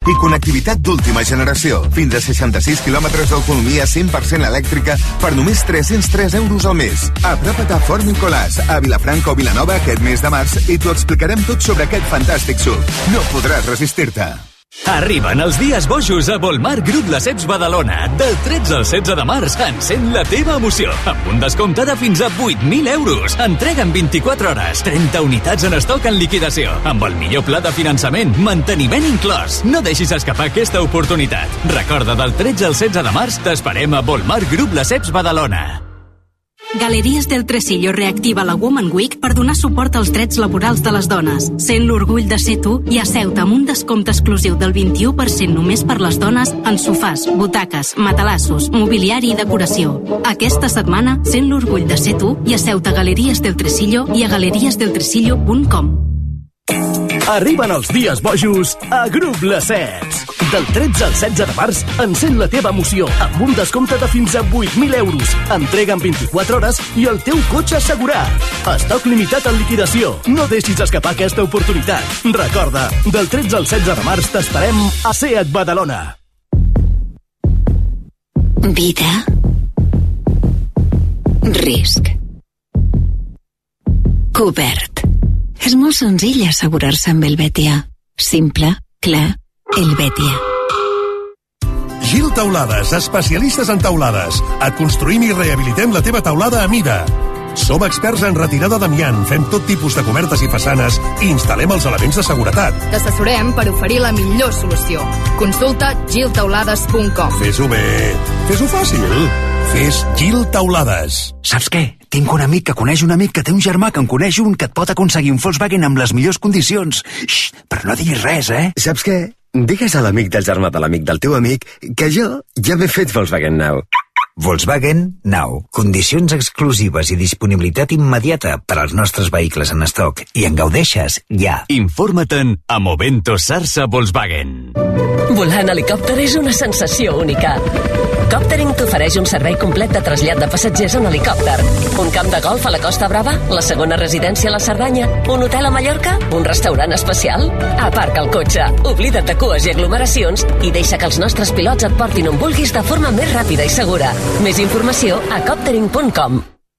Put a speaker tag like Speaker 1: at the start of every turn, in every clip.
Speaker 1: i connectivitat d'última generació. Fins a 66 quilòmetres d'autonomia 100% elèctrica per només 303 euros al mes. Apropa't a Fort Nicolàs, a Vilafranca o Vilanova aquest mes de març i t'ho explicarem tot sobre aquest fantàstic SUV. No podràs resistir-te.
Speaker 2: Arriben els dies bojos a Volmar Grup Lesseps Badalona. Del 13 al 16 de març, encén la teva emoció. Amb un descompte de fins a 8.000 euros. Entrega en 24 hores. 30 unitats en estoc en liquidació. Amb el millor pla de finançament, manteniment inclòs. No deixis escapar aquesta oportunitat. Recorda, del 13 al 16 de març t'esperem a Volmar Grup Lesseps Badalona.
Speaker 3: Galeries del Tresillo reactiva la Woman Week per donar suport als drets laborals de les dones. Sent l'orgull de ser tu i asseu-te amb un descompte exclusiu del 21% només per les dones en sofàs, butaques, matalassos, mobiliari i decoració. Aquesta setmana, sent l'orgull de ser tu i asseu-te a Galeries del Tresillo i a galeriesdeltresillo.com.
Speaker 4: Arriben els dies bojos a Grup Lesseps. Del 13 al 16 de març, encén la teva emoció amb un descompte de fins a 8.000 euros. Entrega en 24 hores i el teu cotxe assegurat. Estoc limitat en liquidació. No deixis escapar aquesta oportunitat. Recorda, del 13 al 16 de març t'esperem a SEAT Badalona.
Speaker 5: Vida. Risc. Cobert. És molt senzill assegurar-se amb Helvetia. Simple, clar, Helvetia.
Speaker 6: Gil Taulades, especialistes en taulades. Et construïm i rehabilitem la teva taulada a mida. Som experts en retirada d'amiant, fem tot tipus de cobertes i façanes i instal·lem els elements de seguretat.
Speaker 7: T'assessorem per oferir la millor solució. Consulta giltaulades.com.
Speaker 6: Fes-ho bé, fes-ho fàcil. Fes Gil Taulades.
Speaker 8: Saps què? Tinc un amic que coneix un amic que té un germà que en coneix un que et pot aconseguir un Volkswagen amb les millors condicions. Xxt, però no diguis res, eh?
Speaker 9: Saps què? Digues a l'amic del germà de l'amic del teu amic que jo ja m'he fet Volkswagen Now.
Speaker 8: Volkswagen Now. Condicions exclusives i disponibilitat immediata per als nostres vehicles en estoc. I en gaudeixes ja.
Speaker 2: Informa't-en a Movento Sarsa Volkswagen.
Speaker 10: Volar en helicòpter és una sensació única. Coptering t'ofereix un servei complet de trasllat de passatgers en helicòpter. Un camp de golf a la Costa Brava, la segona residència a la Cerdanya, un hotel a Mallorca, un restaurant especial. Aparca el cotxe, oblida't de cues i aglomeracions i deixa que els nostres pilots et portin on vulguis de forma més ràpida i segura. Més informació a coptering.com.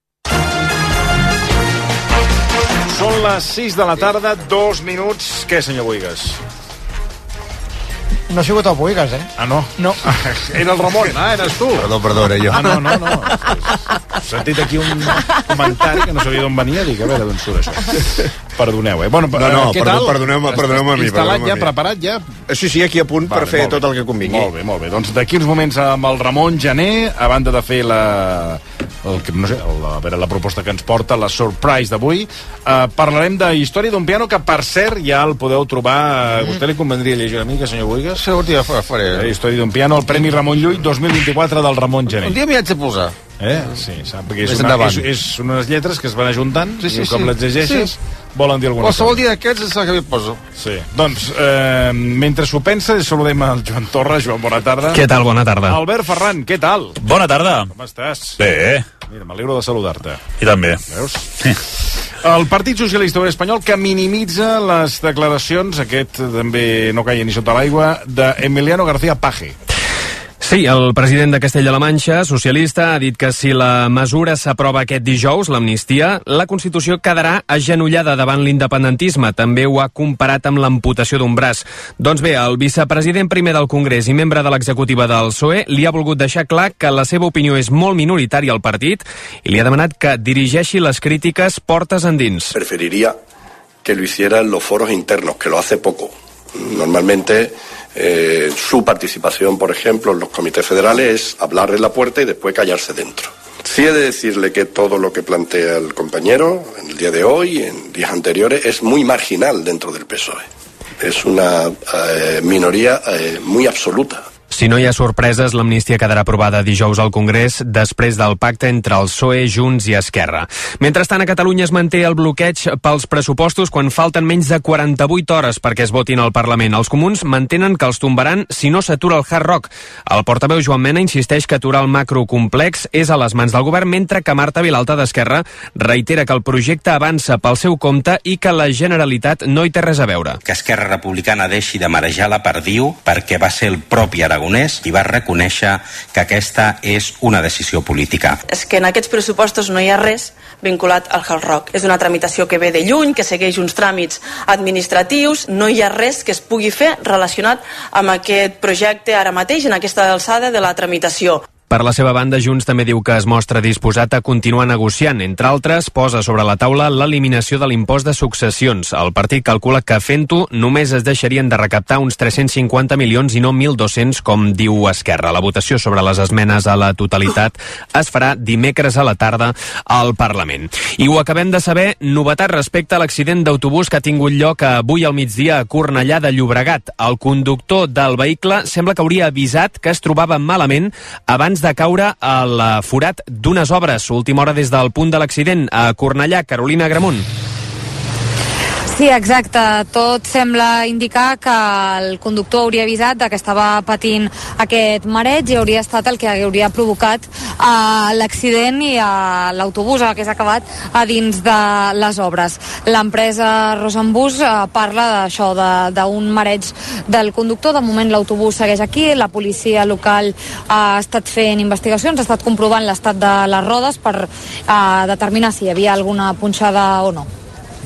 Speaker 11: Són les 6 de la tarda, 2 minuts. Què, senyor Boigas?
Speaker 12: No ha sigut el Boigas, eh?
Speaker 11: Ah, no?
Speaker 12: No.
Speaker 11: Era el Ramon, eres tu.
Speaker 13: Perdó, era jo.
Speaker 11: Ah, no. He sentit aquí un comentari que no sabia d'on venia, dic, a veure d'on surt això. Perdoneu, eh? Bueno, què tal?
Speaker 13: Perdoneu-me a mi.
Speaker 11: Instal·lat ja, preparat ja?
Speaker 13: Sí, aquí a punt per fer tot el que convingui.
Speaker 11: Molt bé. Doncs d'aquí uns moments amb el Ramon Gené, a banda de fer la proposta que ens porta, la surprise d'avui, parlarem de Història d'un piano, que per cert ja el podeu trobar. A vostè li convendria llegir una mica, senyor Boigas?
Speaker 13: Sí, ja faré.
Speaker 11: Història d'un piano, el Premi Ramon Llull 2024 del Ramon Gené.
Speaker 13: Un dia m'hi haig de posar.
Speaker 11: Sí, sap, perquè és unes lletres que es van ajuntant, i com les llegeixes volen dir alguna cosa.
Speaker 13: Qualsevol dia d'aquests és el que m'hi poso.
Speaker 11: Sí. Doncs, mentre s'ho pensa, saludem el Joan Torra. Joan, bona tarda.
Speaker 14: Què tal? Bona tarda.
Speaker 11: Albert Ferran, què tal?
Speaker 14: Bona tarda.
Speaker 11: Com estàs?
Speaker 14: Bé.
Speaker 11: Mira, m'alegro de saludar-te.
Speaker 14: I també.
Speaker 11: Veus? El Partit Socialista Obrer Espanyol, que minimitza les declaracions, aquest també no caia ni sota l'aigua, d'Emiliano García Paje.
Speaker 14: Sí, el president de Castella la Manxa, socialista, ha dit que si la mesura s'aprova aquest dijous, l'amnistia, la Constitució quedarà agenollada davant l'independentisme. També ho ha comparat amb l'amputació d'un braç. Doncs bé, el vicepresident primer del Congrés i membre de l'executiva del PSOE li ha volgut deixar clar que la seva opinió és molt minoritària al partit i li ha demanat que dirigeixi les crítiques portes endins.
Speaker 15: Preferiría que lo hiciera en los foros internos, que lo hace poco. Normalmente su participación, por ejemplo, en los comités federales es hablar en la puerta y después callarse dentro. Sí he de decirle que todo lo que plantea el compañero en el día de hoy, en días anteriores, es muy marginal dentro del PSOE. Es una minoría muy absoluta.
Speaker 14: Si no hi ha sorpreses, l'amnistia quedarà aprovada dijous al Congrés després del pacte entre el PSOE, Junts i Esquerra. Mentrestant, a Catalunya es manté el bloqueig pels pressupostos quan falten menys de 48 hores perquè es votin al Parlament. Els comuns mantenen que els tombaran si no s'atura el Hard Rock. El portaveu Joan Mena insisteix que aturar el macrocomplex és a les mans del govern, mentre que Marta Vilalta d'Esquerra reitera que el projecte avança pel seu compte i que la Generalitat no hi té res a veure.
Speaker 12: Que Esquerra Republicana deixi de marejar la perdiu perquè va ser el propi Aragonès i va reconèixer que aquesta és una decisió política.
Speaker 16: És que en aquests pressupostos no hi ha res vinculat al Hard Rock. És una tramitació que ve de lluny, que segueix uns tràmits administratius, no hi ha res que es pugui fer relacionat amb aquest projecte ara mateix, en aquesta alçada de la tramitació.
Speaker 14: Per la seva banda, Junts també diu que es mostra disposat a continuar negociant. Entre altres, posa sobre la taula l'eliminació de l'impost de successions. El partit calcula que fent-ho només es deixarien de recaptar uns 350 milions i no 1.200, com diu Esquerra. La votació sobre les esmenes a la totalitat es farà dimecres a la tarda al Parlament. I ho acabem de saber, novetat respecte a l'accident d'autobús que ha tingut lloc avui al migdia a Cornellà de Llobregat. El conductor del vehicle sembla que hauria avisat que es trobava malament abans de caure al forat d'unes obres. Última hora des del punt de l'accident a Cornellà. Carolina Agramunt.
Speaker 17: Sí, exacte. Tot sembla indicar que el conductor hauria avisat que estava patint aquest mareig i hauria estat el que hauria provocat l'accident i l'autobús que s'ha acabat a dins de les obres. L'empresa Rosenbus parla d'això, d'un mareig del conductor. De moment l'autobús segueix aquí, la policia local ha estat fent investigacions, ha estat comprovant l'estat de les rodes per determinar si hi havia alguna punxada o no.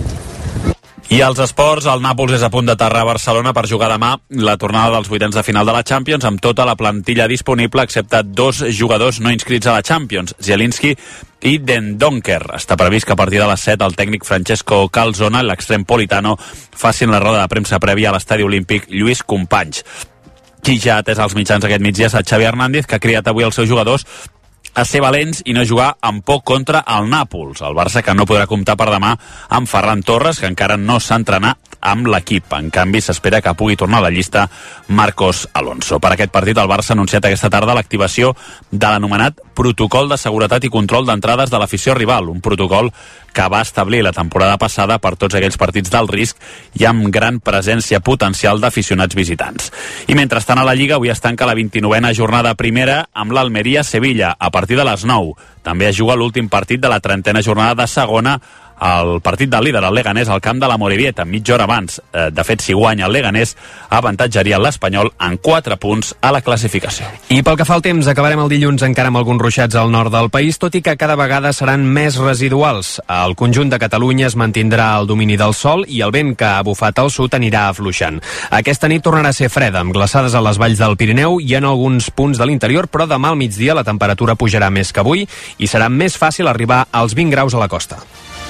Speaker 18: I als esports, el Nàpols és a punt d'aterrar a Barcelona per jugar demà la tornada dels vuitens de final de la Champions amb tota la plantilla disponible excepte 2 jugadors no inscrits a la Champions, Zielinski i Den Donker. Està previst que a partir de les 7 el tècnic Francesco Calzona i l'extrem Politano facin la roda de premsa prèvia a l'estadi olímpic Lluís Companys. Qui ja ha atès als mitjans aquest migdia és Xavi Hernández, que ha cridat avui els seus jugadors a ser valents i no jugar amb por contra el Nàpols. El Barça, que no podrà comptar per demà amb Ferran Torres, que encara no s'ha entrenat amb l'equip. En canvi, s'espera que pugui tornar a la llista Marcos Alonso. Per aquest partit, el Barça ha anunciat aquesta tarda l'activació de l'anomenat Protocol de Seguretat i Control d'Entrades de l'afició rival, un protocol que va establir la temporada passada per tots aquells partits d'alt risc i amb gran presència potencial d'aficionats visitants. I mentrestant a la Lliga avui es tanca la 29a jornada primera amb l'Almeria-Sevilla a partir de les 9. També es juga l'últim partit de la 30a jornada de segona, el partit del líder, el Leganés, al camp de la Morevieta, mitja hora abans. De fet, si guanya el Leganés, avantatjaria l'Espanyol en 4 punts a la classificació.
Speaker 14: I pel que fa al temps, acabarem el dilluns encara amb alguns ruixats al nord del país, tot i que cada vegada seran més residuals. Al conjunt de Catalunya es mantindrà el domini del sol i el vent que ha bufat al sud anirà afluixant. Aquesta nit tornarà a ser freda, amb glaçades a les valls del Pirineu i en alguns punts de l'interior, però demà al migdia la temperatura pujarà més que avui i serà més fàcil arribar als 20 graus a la costa.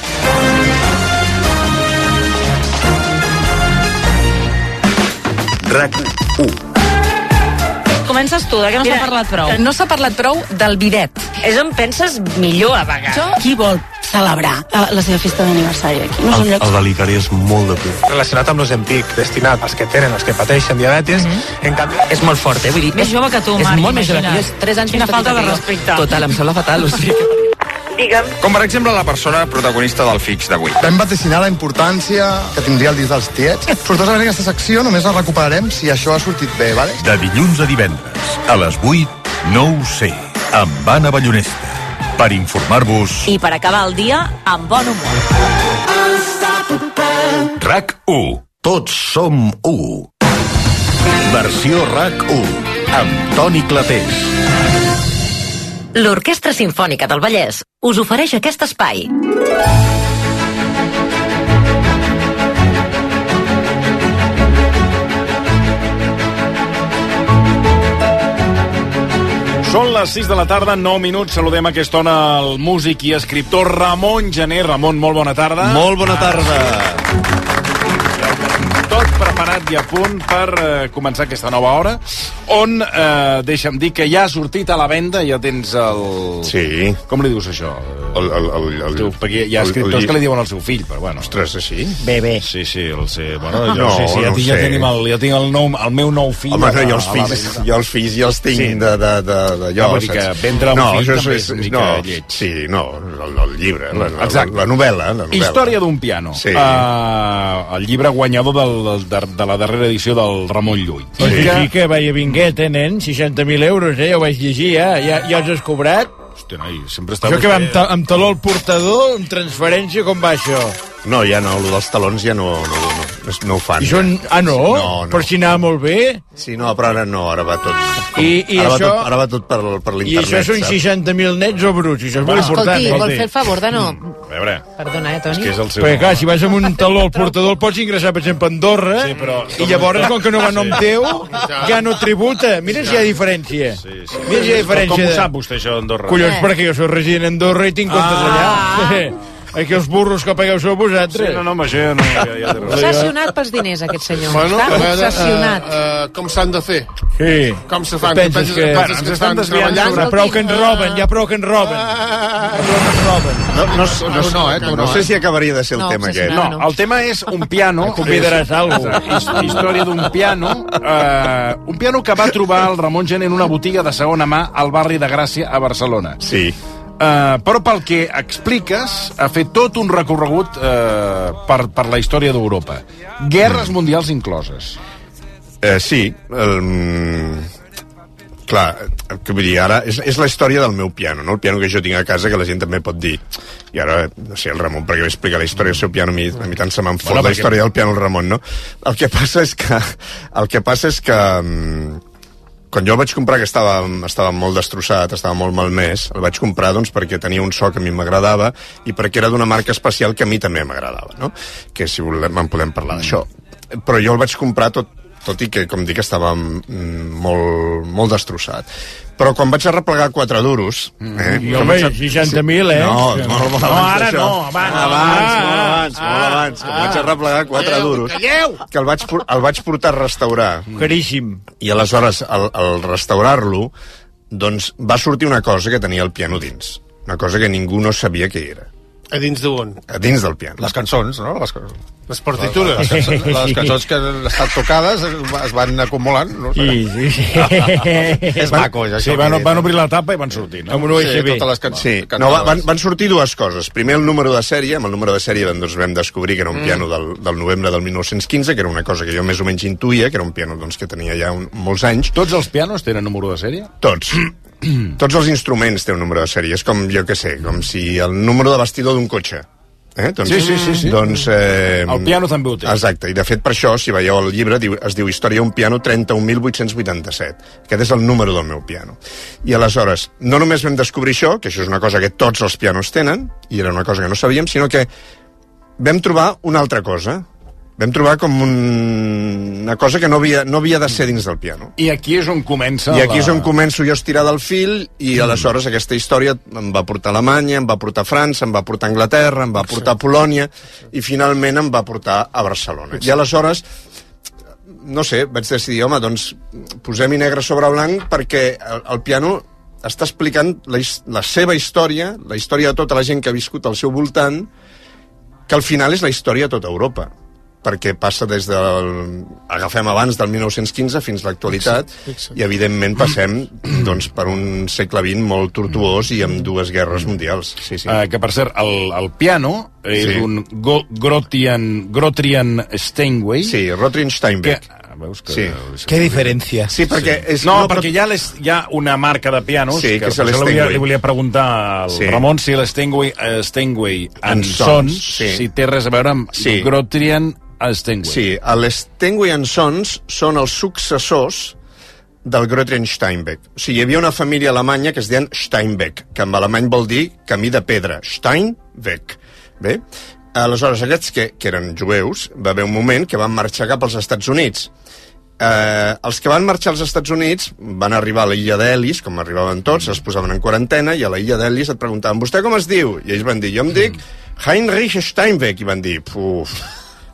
Speaker 19: RAC1.
Speaker 20: Comences tu, de què no s'ha parlat prou?
Speaker 21: No s'ha parlat prou del bidet.
Speaker 20: És on penses millor a vegades.
Speaker 21: Qui vol celebrar la seva festa d'aniversari aquí? No
Speaker 22: el delicari és molt de pur. Relacionat amb l'Ozempic, destinat als que tenen, als que pateixen diabetis, en canvi...
Speaker 21: És molt fort, vull dir...
Speaker 20: Més jove que tu, Marc,
Speaker 21: és molt més jove que jo, és 3 anys
Speaker 20: Quina
Speaker 21: més
Speaker 20: falta de
Speaker 21: petit que jo.
Speaker 20: respecte.
Speaker 21: Total, em sembla fatal, o sigui que...
Speaker 20: Digue'm.
Speaker 13: Com per exemple la persona protagonista del Fix d'avui.
Speaker 23: Vam vaticinar la importància que tindria el disc dels tiets. Sortosament aquesta secció només la recuperarem si això ha sortit bé, vale?
Speaker 6: De dilluns a divendres, a les 8, no ho sé, amb Anna Ballonesta. Per informar-vos...
Speaker 20: I per acabar el dia amb bon humor.
Speaker 6: RAC1. Tots som 1. Versió RAC1. Amb Toni Clapés.
Speaker 10: L'Orquestra Simfònica del Vallès us ofereix aquest espai.
Speaker 11: Són les 6 de la tarda, 9 minuts. Saludem a aquesta hora el músic i escriptor Ramon Gené. Ramon, molt bona tarda.
Speaker 24: Molt bona tarda.
Speaker 11: Tot preparat preparat i a punt per començar aquesta nova hora, on, deixa'm dir que ja ha sortit a la venda, ja tens el...
Speaker 1: Sí.
Speaker 11: Com li dius això? Perquè hi ha escriptors que li diuen al seu fill, però bueno.
Speaker 1: Ostres, així?
Speaker 20: Bebè.
Speaker 11: Sí, bueno, ja tinc el meu nou fill.
Speaker 1: Home, jo els fills ja els tinc d'allò,
Speaker 11: saps? Que vendre un fill també és una mica lleig.
Speaker 1: Sí, no, el llibre, la novel·la.
Speaker 11: Història d'un piano. El llibre guanyador de la darrera edició del Ramon Llull.
Speaker 3: Sí que vaya vingueta, nen, 60.000 euros, ja ho vaig llegir, ja els has cobrat?
Speaker 11: Hòstia, noi, sempre està...
Speaker 3: Això que va amb taló al portador, amb transferència, com va això?
Speaker 1: No, ja no, el dels talons ja no ho fan.
Speaker 3: No? Per si anava molt bé?
Speaker 1: Sí, no, però ara no, ara va tot... Ara va tot per l'internet.
Speaker 3: I això són 60.000 nets o bruts, això és molt important.
Speaker 20: Escolti, vol fer el favor de no...
Speaker 11: A veure...
Speaker 20: Perdona, Toni?
Speaker 3: Perquè, clar, si vas amb un taló al portador el pots ingressar, per exemple, a Andorra, i llavors, com que no va a nom teu, ja no tributa. Mira si hi ha diferència. Mira si hi ha diferència.
Speaker 11: Com ho sap vostè, això d'Andorra?
Speaker 3: Collons, perquè jo soc resident a Andorra i tinc comptes allà. Aquí els burros que pagueu sou vosaltres.
Speaker 11: Sí, no, això ja no...
Speaker 20: Obsessionat pels diners, aquest senyor.
Speaker 19: Bueno,
Speaker 20: està obsessionat.
Speaker 19: Com s'han de fer?
Speaker 3: Sí.
Speaker 19: Com se fan?
Speaker 3: Penses que
Speaker 19: ens estan desviant?
Speaker 3: Ja prou que ens roben.
Speaker 1: No sé si acabaria de ser el tema aquest.
Speaker 11: No, el tema és un piano.
Speaker 3: Convidaràs algú.
Speaker 11: Història d'un piano. Un piano que va trobar el Ramon Gené en una botiga de segona mà al barri de Gràcia, a Barcelona.
Speaker 1: Sí.
Speaker 11: Però pel que expliques, ha fet tot un recorregut per la història d'Europa. Guerres mundials incloses.
Speaker 1: Sí. Clar, que vull dir, ara és la història del meu piano, no? El piano que jo tinc a casa, que la gent també pot dir. I ara, no sé, el Ramon, perquè va explicar la història del seu piano, a mi tant se me'n fot la història del piano el Ramon, no? El que passa és que quan jo el vaig comprar, que estava molt destrossat, estava molt malmès, el vaig comprar doncs, perquè tenia un so que a mi m'agradava i perquè era d'una marca especial que a mi també m'agradava, no? Que si volem en podem parlar d'això. Però jo el vaig comprar tot i que, com dic, estava molt destrossat. Però quan vaig arreplegar 4 duros...
Speaker 3: Home, 60.000,
Speaker 1: No,
Speaker 3: ara no,
Speaker 1: abans. Quan vaig arreplegar 4 duros, que el vaig portar a restaurar.
Speaker 3: Caríssim.
Speaker 1: I aleshores, al restaurar-lo, doncs va sortir una cosa que tenia el piano dins. Una cosa que ningú no sabia què era.
Speaker 19: A dins d'on?
Speaker 1: A dins del piano.
Speaker 19: Les cançons, no? Les partitures. Les cançons que han estat tocades es van acumulant. No?
Speaker 3: Sí.
Speaker 19: És maco, això.
Speaker 11: Sí, van obrir la tapa i van sortir, no?
Speaker 3: Amb un USB.
Speaker 19: Totes les cançons.
Speaker 1: Sí. No, van sortir dues coses. Primer, el número de sèrie. Amb el número de sèrie doncs, vam descobrir que era un piano del novembre del 1915, que era una cosa que jo més o menys intuïa, que era un piano doncs, que tenia ja molts anys.
Speaker 11: Tots els pianos tenen número de sèrie?
Speaker 1: Tots. Tots els instruments tenen un número de sèrie. És com, jo què sé, com si el número de bastidor d'un cotxe. Doncs,
Speaker 11: sí.
Speaker 1: Doncs,
Speaker 11: el piano també ho té.
Speaker 1: Exacte, i de fet per això, si veieu el llibre, es diu Història d'un piano 31.887. Aquest és el número del meu piano. I aleshores, no només vam descobrir això, que això és una cosa que tots els pianos tenen, i era una cosa que no sabíem, sinó que vam trobar una altra cosa. Vam trobar com una cosa que no havia de ser dins del piano.
Speaker 11: I aquí és on comença...
Speaker 1: I aquí és on començo jo a estirar del fil, i aleshores aquesta història em va portar a Alemanya, em va portar a França, em va portar a Anglaterra, em va portar a Polònia, i finalment em va portar a Barcelona. I aleshores, no sé, vaig decidir, home, doncs posem-hi negre sobre blanc, perquè el piano està explicant la seva història, la història de tota la gent que ha viscut al seu voltant, que al final és la història de tota Europa, perquè passa des agafem abans del 1915 fins a l'actualitat, i evidentment passem doncs, per un segle XX molt tortuós i amb 2 guerres mundials. Sí.
Speaker 11: Que per cert, el piano és un Grotrian Steinway.
Speaker 1: Sí, Grotrian Steinbeck.
Speaker 19: Què diferència?
Speaker 1: Sí, perquè
Speaker 11: perquè hi ha una marca de pianos,
Speaker 1: que és
Speaker 11: li volia preguntar al Ramon si l'Steinway and Sons, si té res a veure amb Grotrian Steinway.
Speaker 1: Sí, l'Steinway and Sons són els successors del Grotrian Steinbeck. O sigui, hi havia una família alemanya que es deien Steinbeck, que en alemany vol dir camí de pedra. Steinbeck. Bé? Aleshores, aquests que eren jueus, va haver un moment que van marxar cap als Estats Units. Els que van marxar als Estats Units van arribar a l'illa d'Ellis, com arribaven tots, es posaven en quarantena, i a la illa d'Ellis et preguntaven, vostè com es diu? I ells van dir, jo em dic Heinrich Steinbeck, i van dir,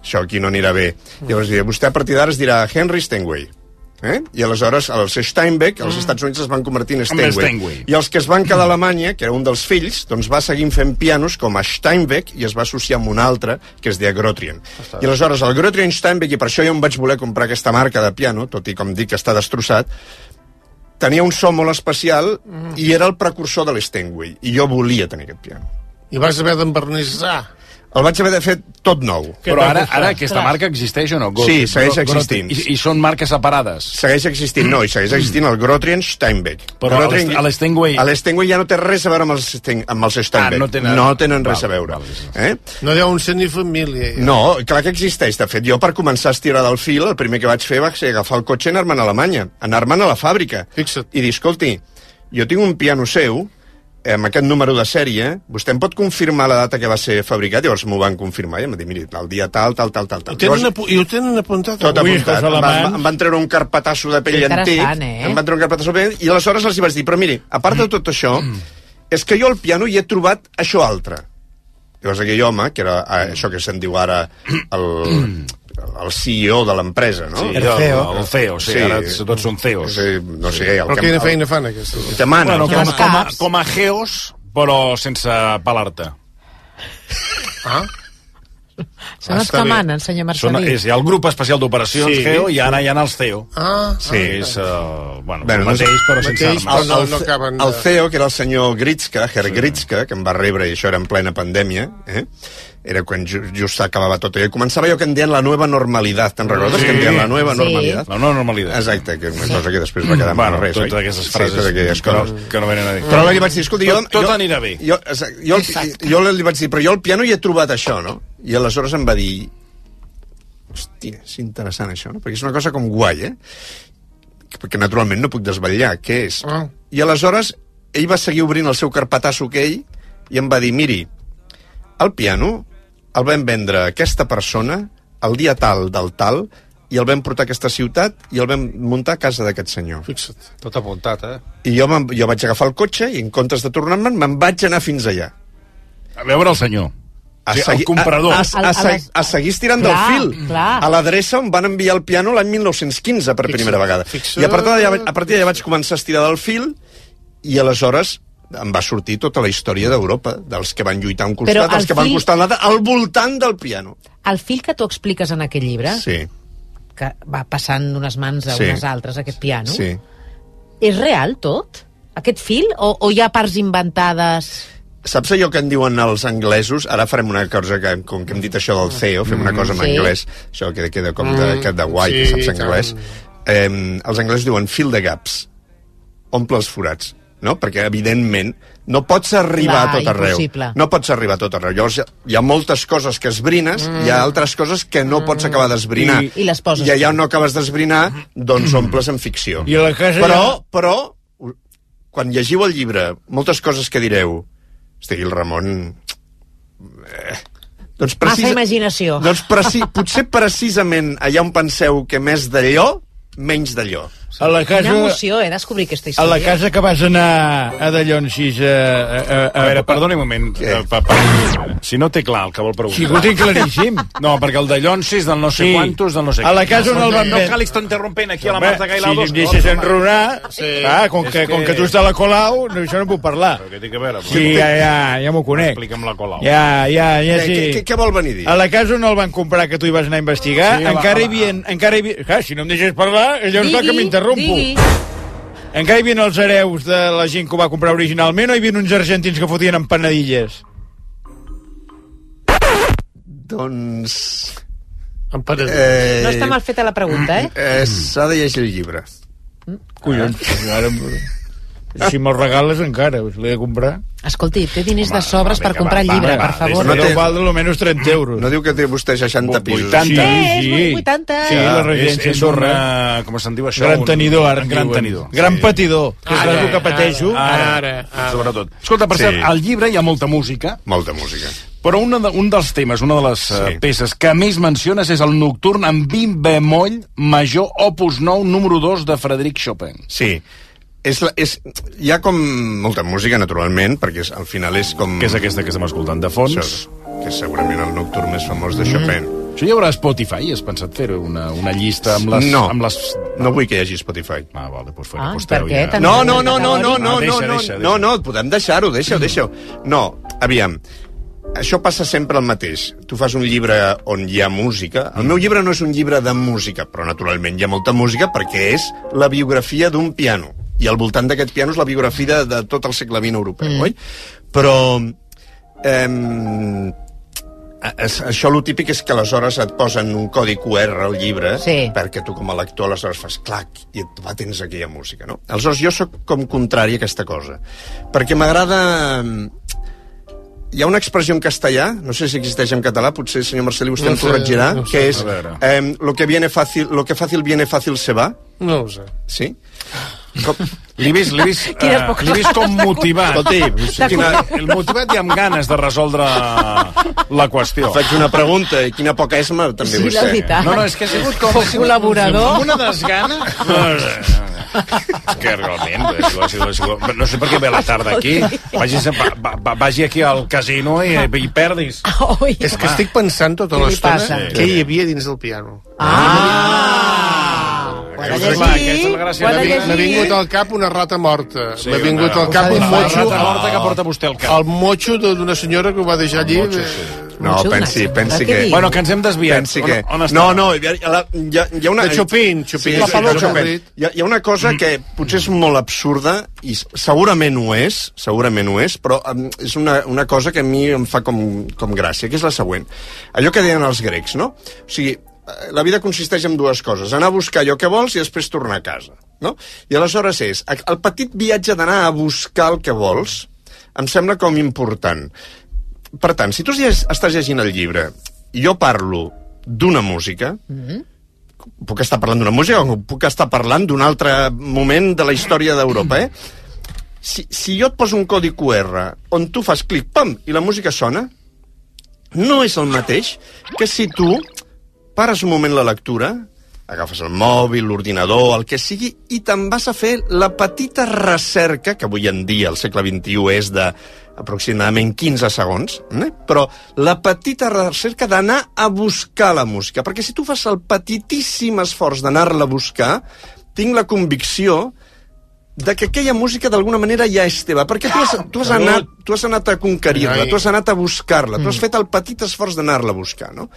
Speaker 1: això aquí no anirà bé. Llavors, vostè a partir d'ara es dirà Henry Steinway. I aleshores els Steinbeck als Estats Units es van convertir en Steinway. I els que es van quedar a Alemanya, que era un dels fills, doncs va seguir fent pianos com a Steinbeck i es va associar amb un altre que es deia Grotrian. I aleshores el Grotrian Steinbeck, i per això jo em vaig voler comprar aquesta marca de piano, tot i com dic que està destrossat, tenia un so molt especial i era el precursor de l'Steinway, i jo volia tenir aquest piano.
Speaker 4: I vas haver d'envernissar?
Speaker 1: El vaig haver de fer tot nou.
Speaker 11: Però ara aquesta marca existeix o no?
Speaker 1: Sí, segueix existint.
Speaker 11: I són marques separades?
Speaker 1: Segueix existint, no, i segueix existint el Grotrian Steinbeck.
Speaker 11: Però l'Steinway...
Speaker 1: L'Steinway ja no té res a veure amb els Steinbeck. No tenen res a veure.
Speaker 4: No deu ser ni família.
Speaker 1: No, clar que existeix. De fet, jo per començar a estirar del fil, el primer que vaig fer va ser agafar el cotxe i anar-me'n a Alemanya, anar-me'n a la fàbrica.
Speaker 4: Fixa't.
Speaker 1: I dir, escolti, jo tinc un piano seu, amb aquest número de sèrie, vostè em pot confirmar la data que va ser fabricat? Llavors m'ho van confirmar i em van dir, miri, el dia tal.
Speaker 4: I ho tenen apuntat?
Speaker 1: Tot apuntat. Em van treure un carpetasso de pell antic. Em van treure un carpetasso de pell i aleshores els hi vaig dir, però miri, a part de tot això, és que jo al piano hi he trobat això altre. Llavors aquell home, que era això que se'n diu ara el CEO de l'empresa, no?
Speaker 11: Sí, el CEO, sí, ara tots són CEOs.
Speaker 1: No sé,
Speaker 4: però quina feina fan, aquesta?
Speaker 11: Com a geos, però sense pelar-te.
Speaker 5: Són els que manen, senyor Marcelí.
Speaker 11: Hi ha el grup especial d'operacions GEO i ara hi ha el CEO.
Speaker 1: Sí.
Speaker 11: És, el mateix, però sense armes.
Speaker 1: El CEO, que era el senyor Gritzka, Herr Gritzka, que em va rebre, i això era en plena pandèmia, era quan just acabava tot. I començava allò que en deien la nueva normalidad. Te'n recordes que en deien la nueva normalidad?
Speaker 11: La nueva normalidad.
Speaker 1: Exacte, que és una cosa que després va quedar amb res.
Speaker 11: Totes aquestes frases que no venen a dir.
Speaker 1: Però li vaig dir, escolta,
Speaker 11: tot anirà bé.
Speaker 1: Jo li vaig dir, però jo al piano hi he trobat això, no? I aleshores em va dir, hòstia, és interessant això, no? Perquè és una cosa com guai, perquè naturalment no puc desvetllar què és. I aleshores ell va seguir obrint el seu carpetasso aquell i em va dir, miri, el piano el vam vendre a aquesta persona el dia tal del tal i el vam portar a aquesta ciutat i el vam muntar a casa d'aquest senyor.
Speaker 4: Fixa't, tot apuntat,
Speaker 1: I jo vaig agafar el cotxe i en comptes de tornar-me'n me'n vaig anar fins allà.
Speaker 11: A veure el senyor. El comprador.
Speaker 1: A seguir estirant del fil. A l'adreça on van enviar el piano l'any 1915 per primera vegada. I a partir d'allà vaig començar a estirar del fil i aleshores em va sortir tota la història d'Europa, dels que van lluitar a un costat, dels que van costar l'altre, al voltant del piano.
Speaker 5: El fil que tu expliques en aquest llibre,
Speaker 1: sí,
Speaker 5: que va passant d'unes mans a unes altres, aquest piano,
Speaker 1: sí,
Speaker 5: és real tot? Aquest fil? O hi ha parts inventades?
Speaker 1: Saps allò que en diuen els anglesos? Ara farem una cosa, com que hem dit això del CEO, fem una cosa en anglès, això que queda com de guai, que saps anglès. Els anglesos diuen fill the gaps, omple els forats, no? Perquè, evidentment, no pots arribar a tot arreu. No pots arribar a tot arreu. Llavors, hi ha moltes coses que esbrines, hi ha altres coses que no pots acabar d'esbrinar.
Speaker 5: I les poses.
Speaker 1: I allà on no acabes d'esbrinar, doncs omples en ficció.
Speaker 3: I a la casa
Speaker 1: però, quan llegiu el llibre, moltes coses que direu, hosti, el Ramon...
Speaker 5: Massa imaginació.
Speaker 1: Doncs potser precisament allà on penseu que més d'allò, menys d'allò.
Speaker 5: Quina emoció, descobrir aquesta història.
Speaker 3: A la casa que vas anar a Dallonsis...
Speaker 11: A veure, perdoni un moment. Si no té clar el que vol preguntar.
Speaker 3: Sí, ho tinc claríssim.
Speaker 11: No, perquè el Dallonsis, del no sé quantos, del no sé què.
Speaker 3: A la casa on el van
Speaker 11: vendre... No cal estar interrompent aquí a la Marta Gailaudos.
Speaker 3: Si em deixes enronar, com que tu estàs a la Colau, això no puc parlar.
Speaker 11: Però què té que veure?
Speaker 3: Sí, ja m'ho conec.
Speaker 11: Explica'm la Colau.
Speaker 3: Ja, sí.
Speaker 1: Què vol venir a dir?
Speaker 3: A la casa on el van comprar, que tu hi vas anar a investigar, encara hi havia... Clar, si no em deixes parlar, llavors fa que m'interrompo. Encara hi havia els hereus de la gent que ho va comprar originalment o hi havia uns argentins que fotien empanadilles?
Speaker 1: Doncs...
Speaker 5: No està mal feta la pregunta,
Speaker 1: S'ha de llegir el llibre.
Speaker 3: Collons, ara... Si me'l regales encara, us l'he de comprar.
Speaker 5: Escolti, té diners de sobres per comprar el llibre, per favor.
Speaker 3: No té val almenys 30 euros.
Speaker 1: No diu que té vostè 60 pisos.
Speaker 3: 80.
Speaker 5: Sí, 80.
Speaker 3: Sí, la regència Andorra.
Speaker 11: Com se'n diu això?
Speaker 3: Gran tenidor, ara.
Speaker 11: Gran tenidor.
Speaker 3: Gran patidor, que és el que pateixo.
Speaker 11: Ara. Sobretot. Escolta, per cert, al llibre hi ha molta música.
Speaker 1: Molta música.
Speaker 11: Però un dels temes, una de les peces que més menciones és el nocturn en 20 bemoll major opus 9, número 2 de Frédéric Chopin.
Speaker 1: Sí. Hi ha com molta música, naturalment, perquè al final és com...
Speaker 11: Que és aquesta que estem escoltant de fons.
Speaker 1: Que és segurament el nocturn més famós de Chopin.
Speaker 11: Això hi haurà Spotify? Has pensat fer-ho? Una llista amb les...
Speaker 1: No vull que hi hagi Spotify.
Speaker 11: Vale, doncs
Speaker 5: per què?
Speaker 1: No, podem deixar-ho, deixa-ho. No, aviam, això passa sempre el mateix. Tu fas un llibre on hi ha música. El meu llibre no és un llibre de música, però naturalment hi ha molta música perquè és la biografia d'un piano. I al voltant d'aquest piano és la biografia de tot el segle XX europeu, oi? Però... això lo típic és que aleshores et posen un codi QR al llibre perquè tu com a lector aleshores fas clac i tens aquella música, no? Aleshores jo sóc com contrari a aquesta cosa perquè m'agrada... Hi ha una expressió en castellà, no sé si existeix en català, potser el senyor Marcelí vostè em corregirà, que és lo que fácil viene fácil se va.
Speaker 4: No ho sé.
Speaker 1: Sí?
Speaker 11: L'he vist com motivat. El motivat i amb ganes de resoldre la qüestió.
Speaker 1: Faig una pregunta, i quina poca esma també vostè.
Speaker 11: No, és que ha sigut com
Speaker 5: col·laborador.
Speaker 11: Una desgana. Que realment, no sé per què ve la tarda aquí. Vagi aquí al casino i perdis.
Speaker 4: És que estic pensant tota l'estona què hi havia dins del piano. M'ha vingut al cap una rata morta. M'ha vingut al cap un motxo.
Speaker 11: Una rata morta que porta vostè al cap.
Speaker 4: El motxo d'una senyora que ho va deixar allí.
Speaker 1: No, pensi que...
Speaker 11: Bueno, que ens hem desviat.
Speaker 1: No, hi ha una...
Speaker 4: De Chopin.
Speaker 1: Hi ha una cosa que potser és molt absurda i segurament ho és, però és una cosa que a mi em fa com gràcia, que és la següent. Allò que deien els grecs, no? O sigui, la vida consisteix en dues coses, anar a buscar allò que vols i després tornar a casa, no? I aleshores és, el petit viatge d'anar a buscar el que vols em sembla com important. Per tant, si tu estàs llegint el llibre i jo parlo d'una música, puc estar parlant d'una música o puc estar parlant d'un altre moment de la història d'Europa, Si jo et poso un codi QR on tu fas clic, pam, i la música sona, no és el mateix que si tu pares un moment la lectura, agafes el mòbil, l'ordinador, el que sigui, i te'n vas a fer la petita recerca, que avui en dia, al segle XXI, és d'aproximadament 15 segons, però la petita recerca d'anar a buscar la música. Perquè si tu fas el petitíssim esforç d'anar-la a buscar, tinc la convicció de que aquella música d'alguna manera ja és teva, perquè tu has anat a conquerir-la, tu has anat a buscar-la, tu has fet el petit esforç d'anar-la a buscar, no?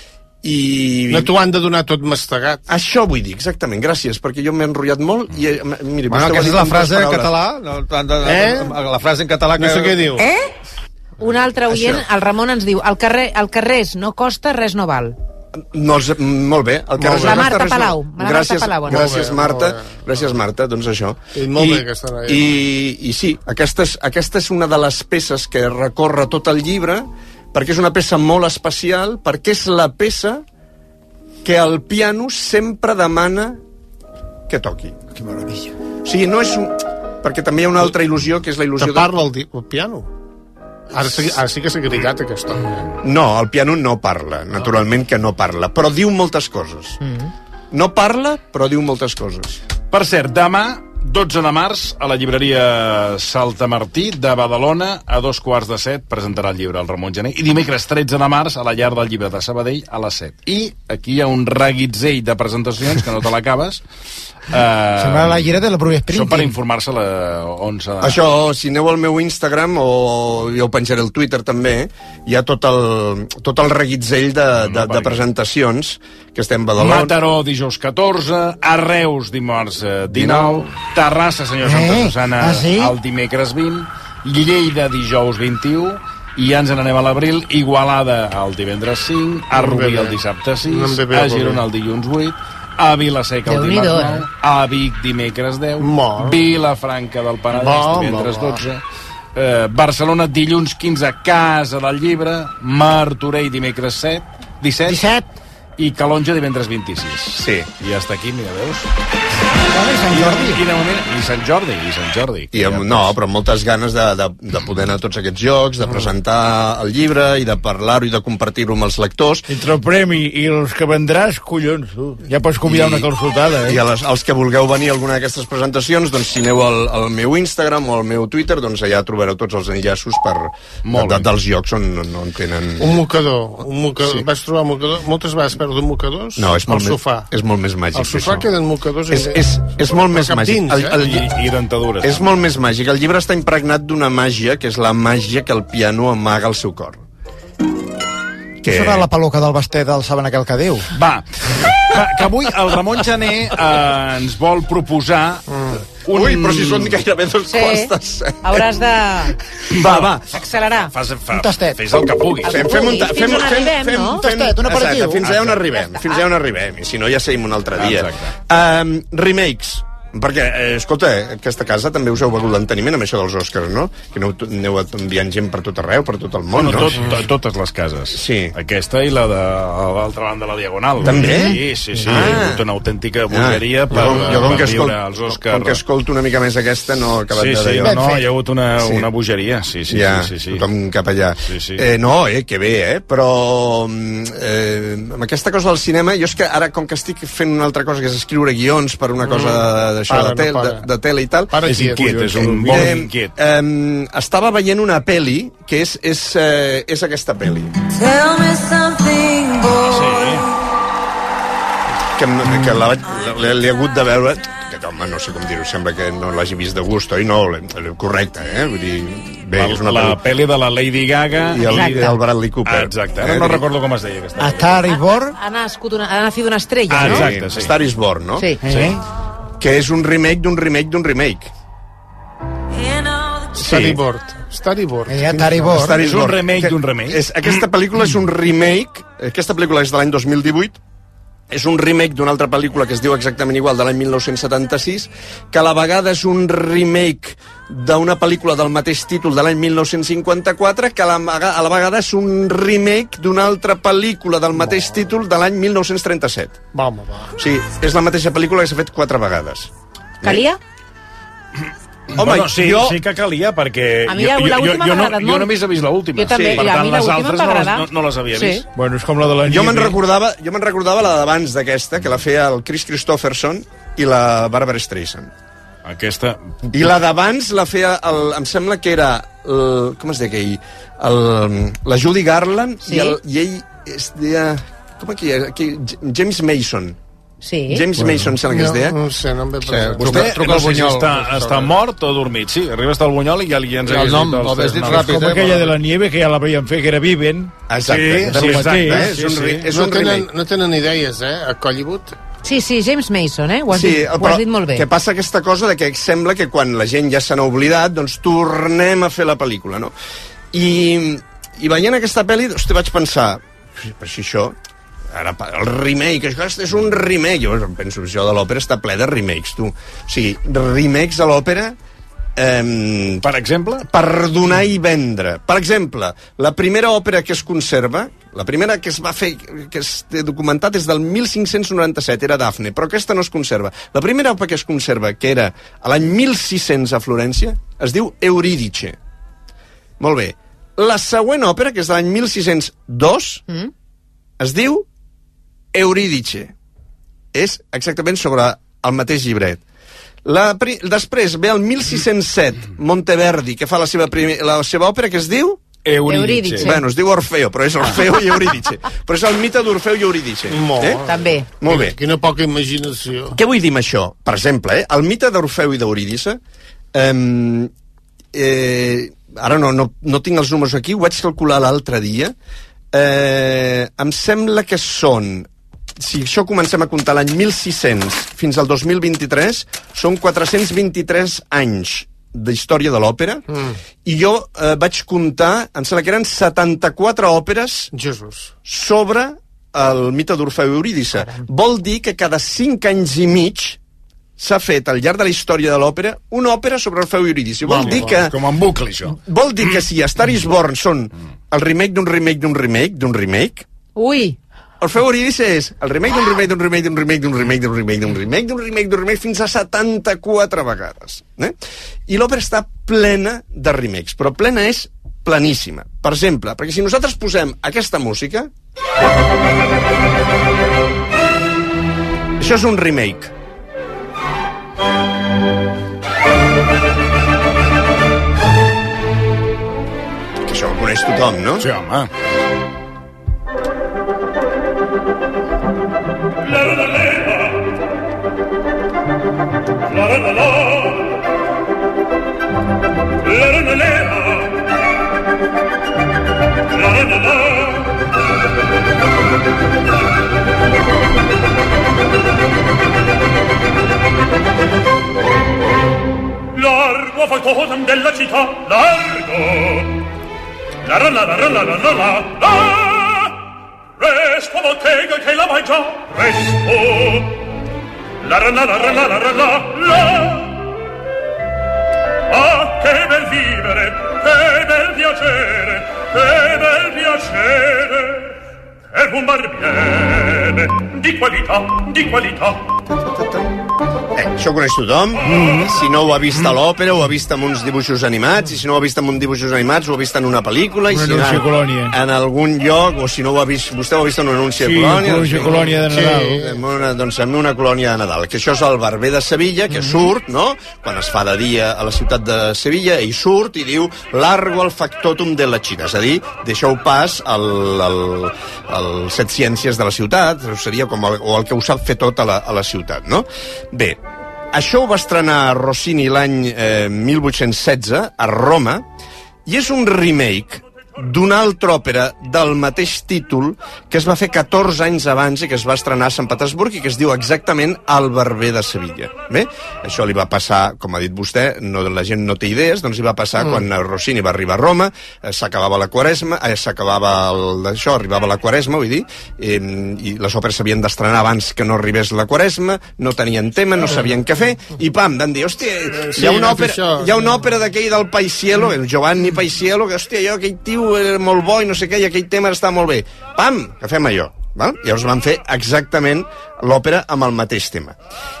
Speaker 4: No t'ho han de donar tot mastegat.
Speaker 1: Això vull dir, exactament, gràcies, perquè jo m'he enrotllat molt i... Miri,
Speaker 19: aquesta és la frase en català, la frase en català que...
Speaker 4: No sé què diu.
Speaker 5: Un altre oient, el Ramon, ens diu el que res no costa, res no val.
Speaker 1: Molt bé.
Speaker 5: La Marta Palau.
Speaker 1: Gràcies, Marta. Gràcies, Marta. Doncs això.
Speaker 4: Molt bé, aquesta noia.
Speaker 1: I sí, aquesta és una de les peces que recorre tot el llibre, perquè és una peça molt especial, perquè és la peça que el piano sempre demana que toqui.
Speaker 19: Que meravella.
Speaker 1: O sigui, no és un... Perquè també hi ha una altra il·lusió, que és la il·lusió...
Speaker 4: Te parla el piano? Ara sí que s'ha gritat aquesta hora.
Speaker 1: No, el piano no parla, naturalment que no parla, però diu moltes coses. No parla, però diu moltes coses.
Speaker 11: Per cert, demà, 12 de març, a la llibreria Saltamartí de Badalona, a 2:15, presentarà el llibre el Ramon Gené, i dimecres 13 de març a la Llar del Llibre de Sabadell a les 7. I aquí hi ha un reguitzell de presentacions que no te l'acabes.
Speaker 19: Sembla la gira de la Bruce Springsteen.
Speaker 11: Això per informar-se on s'ha...
Speaker 1: Això, si aneu al meu Instagram, o jo ho penjaré al Twitter també, hi ha tot el reguitzell de presentacions que estem a Badalona.
Speaker 11: Mataró dijous 14, a Reus dimarts 19, Terrassa, senyor Santa Susana, el dimecres 20, Lleida dijous 21, i ja ens n'anem a l'abril, Igualada el divendres 5, a Rubí el dissabte 6, a Girona el dilluns 8, a Vila-seca el dimarts 9, a Vic dimecres 10, Vilafranca del Penedès divendres 12, Barcelona dilluns 15, Casa del Llibre, Martorell dimecres 17, i Calonja divendres 26.
Speaker 1: Sí.
Speaker 11: I hasta aquí, mira, veus?
Speaker 7: I Sant Jordi.
Speaker 11: I de moment, i Sant Jordi.
Speaker 1: No, però amb moltes ganes de poder anar a tots aquests llocs, de presentar el llibre i de parlar-ho i de compartir-ho amb els lectors.
Speaker 3: Entre el premi i els que vendràs, collons, tu. Ja pots convidar una calçotada,
Speaker 1: I els que vulgueu venir a alguna d'aquestes presentacions, doncs si aneu al meu Instagram o al meu Twitter, doncs allà trobareu tots els enllaços dels llocs on tenen...
Speaker 4: Un mocador. Sí. Vas trobar un mocador? Moltes vegades perdo mocadors?
Speaker 1: No, és molt més màgic.
Speaker 4: Al sofà queden mocadors...
Speaker 1: És molt més màgic.
Speaker 11: I dentadures.
Speaker 1: És molt més màgic. El llibre està impregnat d'una màgia, que és la màgia que el piano amaga al seu cor.
Speaker 7: Què serà la peluca del Basté del Saben aquell que diu?
Speaker 11: Va, que avui el Ramon Gené ens vol proposar...
Speaker 1: Ui, però si són gairebé dos quarts.
Speaker 5: Hauràs de...
Speaker 1: Va.
Speaker 5: Accelerar.
Speaker 7: Un tastet.
Speaker 11: Fes el que puguis.
Speaker 5: Fins on arribem, no?
Speaker 7: Un tastet, un aperitiu.
Speaker 1: Fins allà on arribem. I si no, ja seguim un altre dia. Remakes. Perquè, escolta, aquesta casa també us heu begut l'enteniment amb això dels Oscars, no? Que aneu enviant gent per tot arreu, per tot el món, no?
Speaker 11: Totes les cases.
Speaker 1: Sí.
Speaker 11: Aquesta i la de l'altra banda de la Diagonal.
Speaker 1: També?
Speaker 11: Sí. Hi ha hagut una autèntica bogeria per viure els Oscars.
Speaker 1: Com que escolto una mica més aquesta, no he acabat de dir.
Speaker 11: No, hi ha hagut una bogeria. Sí.
Speaker 1: Tothom cap allà. No, que bé, però amb aquesta cosa del cinema, jo és que ara, com que estic fent una altra cosa, que és escriure guions per una cosa de tele i tal.
Speaker 11: És inquiet, és un bon inquiet.
Speaker 1: Estava veient una peli que és aquesta peli.
Speaker 8: Tell me something, boy.
Speaker 1: Que l'he hagut de veure, que home, no sé com dir-ho, sembla que no l'hagi vist de gust, oi? No, correcte, Vull dir, bé, és una
Speaker 11: pel·li de la Lady Gaga
Speaker 1: i el Bradley Cooper.
Speaker 11: Exacte, no recordo com es deia aquesta.
Speaker 7: A Star is Born?
Speaker 5: Ha nacido una estrella, no?
Speaker 1: Exacte, sí. Star is Born, no?
Speaker 5: Sí.
Speaker 1: Que és un remake d'un remake d'un remake.
Speaker 4: Storyboard.
Speaker 11: És un remake d'un remake.
Speaker 1: Aquesta pel·lícula és un remake, aquesta pel·lícula és de l'any 2018, és un remake d'una altra pel·lícula que es diu exactament igual, de l'any 1976, que a la vegada és un remake d'una pel·lícula del mateix títol de l'any 1954, que a la vegada és un remake d'una altra pel·lícula del mateix títol de l'any 1937.
Speaker 4: Va.
Speaker 1: O sigui, és la mateixa pel·lícula que s'ha fet 4 vegades.
Speaker 5: Calia?
Speaker 11: Home, sí que calia, perquè
Speaker 5: a mi l'última m'ha agradat molt.
Speaker 11: Jo només he vist l'última.
Speaker 5: Jo també,
Speaker 11: per tant, les altres
Speaker 5: no
Speaker 11: les havia vist.
Speaker 3: Bueno, és com la de la
Speaker 1: Jo me'n recordava la d'abans d'aquesta, que la feia el Chris Christopherson i la Barbara Streisand.
Speaker 11: Aquesta...
Speaker 1: I la d'abans la feia, em sembla que era, com es deia aquell? La Judy Garland, i ell es deia... Com aquí? James Mason.
Speaker 5: Sí.
Speaker 1: James Mason, sembla que es deia.
Speaker 4: No sé, no em ve pensar.
Speaker 11: Vostè no sé si està mort o dormit. Sí, arriba hasta el Bunyol i ja ens hagués dit
Speaker 19: el nom.
Speaker 3: Com aquella de la nieve, que ja la veiem fer, que era Viven.
Speaker 1: Exacte.
Speaker 4: No tenen idees, a Hollywood.
Speaker 5: Sí, James Mason, ho has dit molt bé.
Speaker 1: Que passa aquesta cosa de que sembla que quan la gent ja se n'ha oblidat, doncs tornem a fer la pel·lícula, no? I veient aquesta pel·li, vaig pensar, per si això... Ara, el remake, això és un remake. Jo penso que això de l'òpera està ple de remakes, tu. O sigui, remakes a l'òpera...
Speaker 11: per exemple?
Speaker 1: Per donar i vendre. Per exemple, la primera òpera que es conserva, la primera que es va fer, que és documentat, és del 1597, era Dafne, però aquesta no es conserva. La primera òpera que es conserva, que era a l'any 1600 a Florència, es diu Eurídice. Molt bé. La següent òpera, que és de l'any 1602, es diu Eurídice. És exactament sobre el mateix llibret. Després ve el 1607 Monteverdi, que fa la seva òpera, que es diu
Speaker 5: Eurídice.
Speaker 1: Bueno, es diu Orfeo, però és Orfeo i Eurídice. Però és el mite d'Orfeu i Eurídice.
Speaker 5: També.
Speaker 1: Molt bé.
Speaker 4: Quina poca imaginació.
Speaker 1: Què vull dir amb això? Per exemple, el mite d'Orfeu i d'Eurídice, ara no tinc els números aquí, ho vaig calcular l'altre dia, em sembla que són, si això comencem a comptar l'any 1600 fins al 2023, són 423 anys d'història de l'òpera, i jo vaig comptar, em sembla que eren 74 òperes sobre el mite d'Orfeu i Eurídice. Vol dir que cada 5 anys i mig s'ha fet al llarg de la història de l'òpera una òpera sobre Orfeu i Eurídice. Vol dir que...
Speaker 11: Com en bucle, això.
Speaker 1: Vol dir que si A Star is Born són el remake d'un remake d'un remake d'un remake...
Speaker 5: Ui!
Speaker 1: El feu Eurídice és el remake d'un remake d'un remake d'un remake d'un remake d'un remake d'un remake d'un remake d'un remake fins a 74 vegades. I l'òpera està plena de remakes, però plena és planíssima. Per exemple, perquè si nosaltres posem aquesta música... Això és un remake. Que això ho coneix tothom, no?
Speaker 11: Sí, home.
Speaker 2: Largo factotum della città, largo. La la la la la la la la la. Resto bottega che la vai già, resto. La la la la la la la la la. Ah, che bel vivere, che bel piacere, che bel piacere. Per un barbiere di qualità, di qualità.
Speaker 1: Això ho coneix tothom. Si no ho ha vist a l'òpera, ho ha vist en uns dibuixos animats, i si no ho ha vist en uns dibuixos animats, ho ha vist en una pel·lícula, i si en algun lloc, o si no ho ha vist, vostè ho ha vist en un anunci de colònia.
Speaker 3: Sí, anunci de colònia de Nadal.
Speaker 1: Sí, doncs en una colònia de Nadal, que això és el barber de Sevilla, que surt, no?, quan es fa de dia a la ciutat de Sevilla, ell surt i diu largo al factotum de la Xina, és a dir, deixeu pas al set ciències de la ciutat, seria com el que ho sap fer tot a la ciutat, no? Bé, això ho va estrenar Rossini l'any 1816 a Roma, i és un remake d'una altra òpera del mateix títol que es va fer 14 anys abans i que es va estrenar a Sant Petersburg i que es diu exactament El barber de Sevilla. Bé, això li va passar, com ha dit vostè, la gent no té idees, doncs li va passar quan Rossini va arribar a Roma, s'acabava la Quaresma, arribava la Quaresma, vull dir, i les òperes s'havien d'estrenar abans que no arribés la Quaresma, no tenien tema, no sabien què fer, i pam, van dir, hòstia, hi ha una òpera d'aquell del Paisiello, el Giovanni Paisiello, que hòstia, aquell tio era molt bo i no sé què, i aquell tema està molt bé. Pam, que fem allò. Val? Llavors van fer exactament l'òpera amb el mateix tema.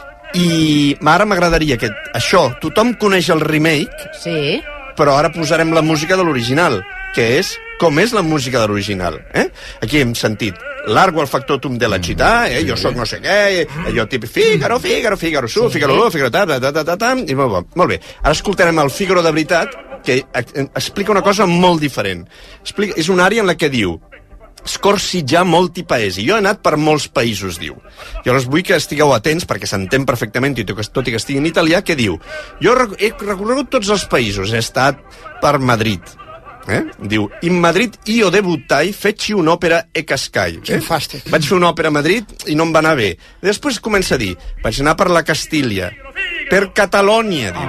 Speaker 1: I ara m'agradaria que això, tothom coneix el remake,
Speaker 5: sí,
Speaker 1: però ara posarem la música de l'original, que és com és la música de l'original. Aquí hem sentit largo al factotum de la città, jo sóc no sé què, allò típic Figaro, Figaro, Figaro su, Figaro lo, Figaro ta, i molt bé. Ara escoltarem el Figaro de veritat, que explica una cosa molt diferent. És una àrea en la que diu scorsi già molti paesi. Jo he anat per molts països, diu. Llavors vull que estigueu atents, perquè s'entén perfectament, tot i que estigui en italià, que diu, jo he recorregut tots els països, he estat per Madrid. Diu, in Madrid io debuttai, feci un'òpera e cascai.
Speaker 7: Quin fàstic.
Speaker 1: Vaig fer una òpera a Madrid i no em va anar bé. Després comença a dir, vaig anar per la Castiglia, per Catalònia, diu.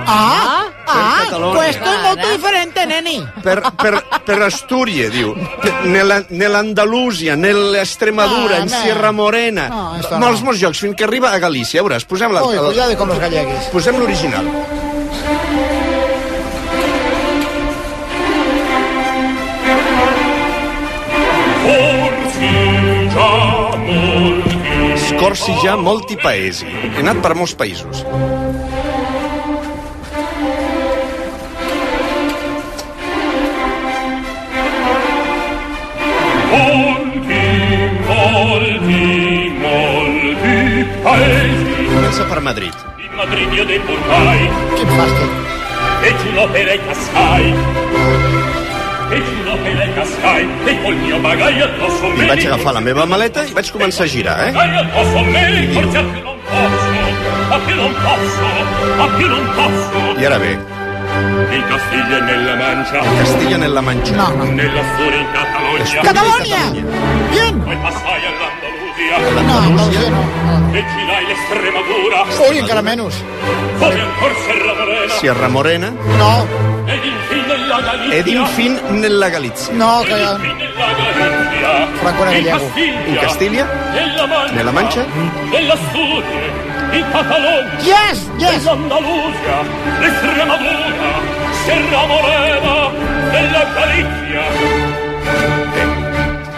Speaker 7: Questo è molto differente, neni.
Speaker 1: Per Astúria, diu. Nell'Andalusia, nell'Extremadura, in Sierra Morena. Molts llocs, fins que arriba a Galícia. Veuràs, posem
Speaker 7: cuidado con los galleguis.
Speaker 1: Posem l'original. Scorsi già molti paesi. He anat per molts països. Comença per Madrid.
Speaker 2: Madrid io debutai.
Speaker 7: Quin fàstic.
Speaker 2: Feci l'opera e cascai.
Speaker 1: I vaig agafar la meva maleta i vaig començar a girar, I ara ve.
Speaker 2: Il Castilla nella Mancia.
Speaker 1: El Castilla nella Mancia.
Speaker 2: Nella Furia in Catalogna.
Speaker 7: Catalogna! Bien!
Speaker 2: Poi passai all'Andalusia.
Speaker 1: L'Andalusia?
Speaker 2: E girai l'Estremadura.
Speaker 7: Ui, encara menys.
Speaker 2: Come ancor Sierra Morena.
Speaker 1: Sierra Morena?
Speaker 7: No.
Speaker 2: Ed infine
Speaker 1: nella Galizia.
Speaker 7: No, que... Francone Gallego.
Speaker 1: In Castiglia? Nella Mancia?
Speaker 2: Nella Studia. In Catalogna.
Speaker 7: Yes, yes.
Speaker 2: Nell'Andalusia. L'Estremadura. Sierra Morena. Nella Galizia.
Speaker 1: I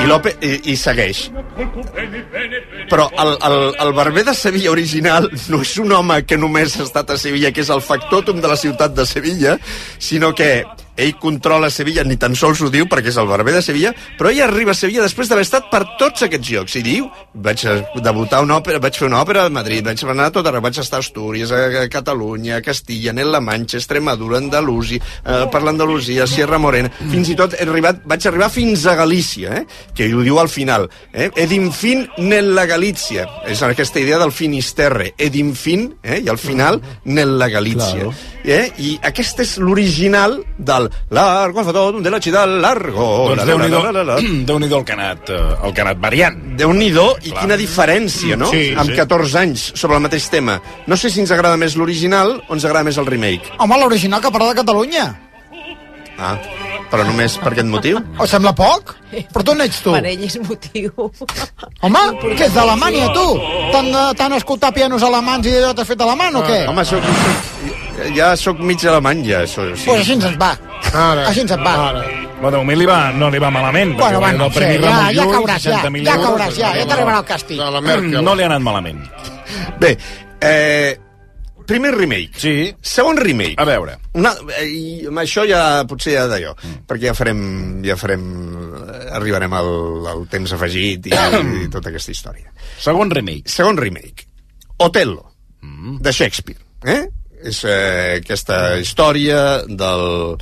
Speaker 1: I segueix. Però el barber de Sevilla original no és un home que només ha estat a Sevilla, que és el factòtum de la ciutat de Sevilla, sinó que ell controla Sevilla, ni tan sols ho diu perquè és el barber de Sevilla, però ell arriba a Sevilla després d'haver estat per tots aquests llocs i diu, vaig debutar una òpera, vaig fer una òpera a Madrid, vaig anar a tot arreu, vaig estar a Astúries, a Catalunya, a Castilla, en La Manxa, Extremadura, Andalusia, per l'Andalusia, Sierra Morena, fins i tot vaig arribar fins a Galícia, que ho diu al final, ed infin nella Galícia, és aquesta idea del Finisterre, ed infin, i al final nella Galícia. I aquest és l'original del Largo Alfadón de la ciudad largo.
Speaker 11: Doncs Déu-n'hi-do el canat variant.
Speaker 1: Déu-n'hi-do, i quina diferència, no?
Speaker 4: Sí,
Speaker 1: amb 14 anys sobre el mateix tema. No sé si ens agrada més l'original o ens agrada més el remake.
Speaker 7: Home, l'original que parla de Catalunya.
Speaker 1: Ah, però només per aquest motiu?
Speaker 7: O sembla poc? Però tu on ets tu?
Speaker 5: Per ell és motiu.
Speaker 7: Home, què és d'Alemanya, tu? T'han escoltat pianos alemans i allò t'has fet alemany o què?
Speaker 1: Home, ja sóc mig alemany, ja.
Speaker 7: Pues així ens va. Així ens va.
Speaker 11: Bueno, de moment no li va malament.
Speaker 7: Bueno, ja cauràs, ja t'arribarà el càstig.
Speaker 11: No li ha anat malament.
Speaker 1: Bé, primer remake.
Speaker 11: Sí.
Speaker 1: Segon remake.
Speaker 11: A veure.
Speaker 1: I amb això ja potser ja d'allò, perquè ja farem arribarem al temps afegit i tota aquesta història.
Speaker 11: Segon remake. Otello,
Speaker 1: de Shakespeare. És aquesta història del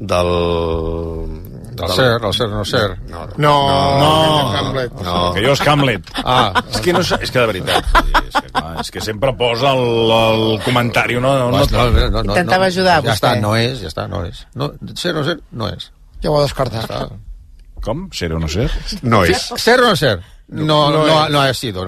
Speaker 19: ser, no ser.
Speaker 4: No,
Speaker 11: que jo és Hamlet. És que de veritat, és que sempre posa el comentari, no.
Speaker 5: Intentava ajudar vostè.
Speaker 19: Ja està, no és. Ser o no ser, no és.
Speaker 7: Ja ho ha descartat.
Speaker 11: Com? Ser o no ser?
Speaker 1: No és.
Speaker 19: Ser o no ser. No ha sido.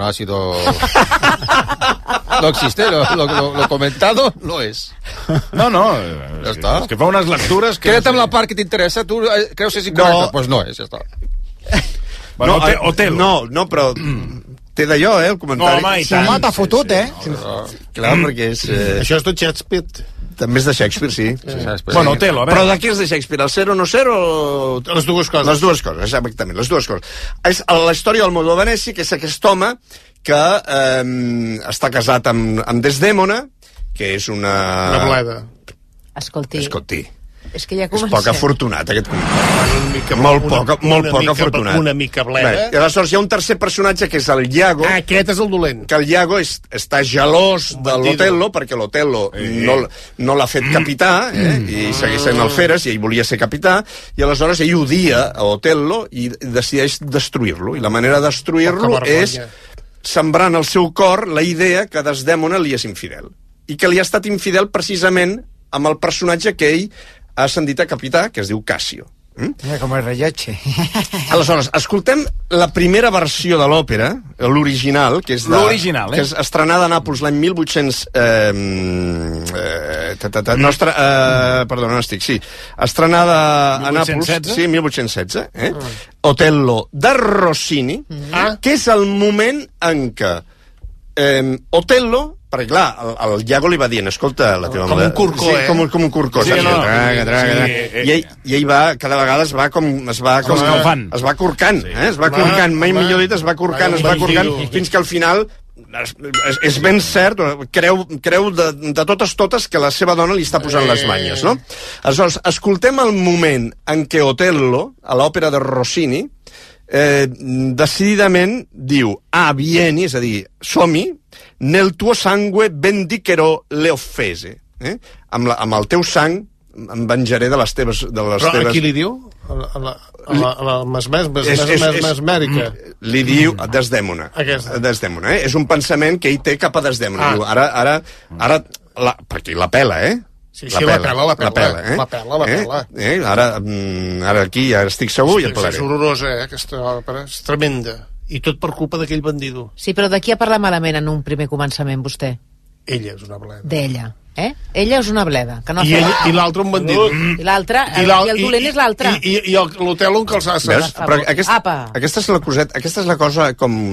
Speaker 19: No existe, lo comentado no es.
Speaker 11: No, ya está. Es que fa unes lectures que...
Speaker 19: Quédate amb la part que t'interessa, tu creus que és incorrecte? Pues no és, ja està.
Speaker 11: Bueno, Otello.
Speaker 1: No, però té d'allò, el comentari.
Speaker 11: No, home, i tant.
Speaker 7: Home, t'ha fotut,
Speaker 1: Clar, perquè és...
Speaker 4: Això és de Shakespeare.
Speaker 1: També és de Shakespeare, sí.
Speaker 11: Bueno, Otello, a veure.
Speaker 1: Però de qui és de Shakespeare? El ser o no ser o...
Speaker 4: Les dues coses.
Speaker 1: Les dues coses, exactament, les dues coses. És la història del Modo Venècia, que és aquest home que està casat amb Desdèmona, que és una
Speaker 5: bleda. Escolti. És que ja comencem.
Speaker 1: És poc afortunat, aquest molt poc afortunat.
Speaker 4: Una mica bleda.
Speaker 1: I aleshores hi ha un tercer personatge, que és el Iago.
Speaker 4: Aquest és el dolent.
Speaker 1: Que el Iago està gelós de l'Otello, perquè l'Otello no l'ha fet capità, i segueix sent alferes, i ell volia ser capità, i aleshores ell odia a Otello i decideix destruir-lo. I la manera de destruir-lo és sembrant al seu cor la idea que Desdèmona li és infidel. I que li ha estat infidel precisament amb el personatge que ell ha ascendit a capità, que es diu Cassio.
Speaker 7: Mira com és rellotge.
Speaker 1: Aleshores, escoltem la primera versió de l'òpera, l'original, que és que és estrenada a Nàpols l'any 1800... Perdó, no estic, sí. Estrenada a Nàpols... Sí, 1816. Otello de Rossini, que és el moment en què Otello... Perquè, clar, el Iago li va dient, escolta, la teva
Speaker 4: com un corcó,
Speaker 1: com un corcó.
Speaker 4: Sí,
Speaker 1: I ell va, cada vegada es va corcant, es va corcant, mai millor dit, es va corcant, fins que al final és ben cert, creu de totes que la seva dona li està posant les banyes, no? Aleshores, escoltem el moment en què Otello, a l'òpera de Rossini, decididament diu vieni, és a dir, som-hi, nel tuo sangue vendicherò le offese. Amb el teu sang em venjaré de les teves...
Speaker 4: Però a qui li diu? A la mesmèrica.
Speaker 1: Li diu a Desdèmona. És un pensament que ell té cap a Desdèmona. Diu, ara perquè la pela,
Speaker 4: Sí, la pela.
Speaker 1: Ara aquí ja estic segur i el pelaré.
Speaker 4: És horrorosa, aquesta òpera. És tremenda. I tot per culpa d'aquell bandido.
Speaker 5: Sí, però de qui ha parlat malament en un primer començament, vostè?
Speaker 4: Ella és una bleda.
Speaker 5: D'ella, Ella és una bleda. Que no
Speaker 4: I l'altre un bandido.
Speaker 5: I l'altre, i el dolent és l'altre.
Speaker 4: I l'Otello un calçassa.
Speaker 1: Però aquesta és la coseta, aquesta és la cosa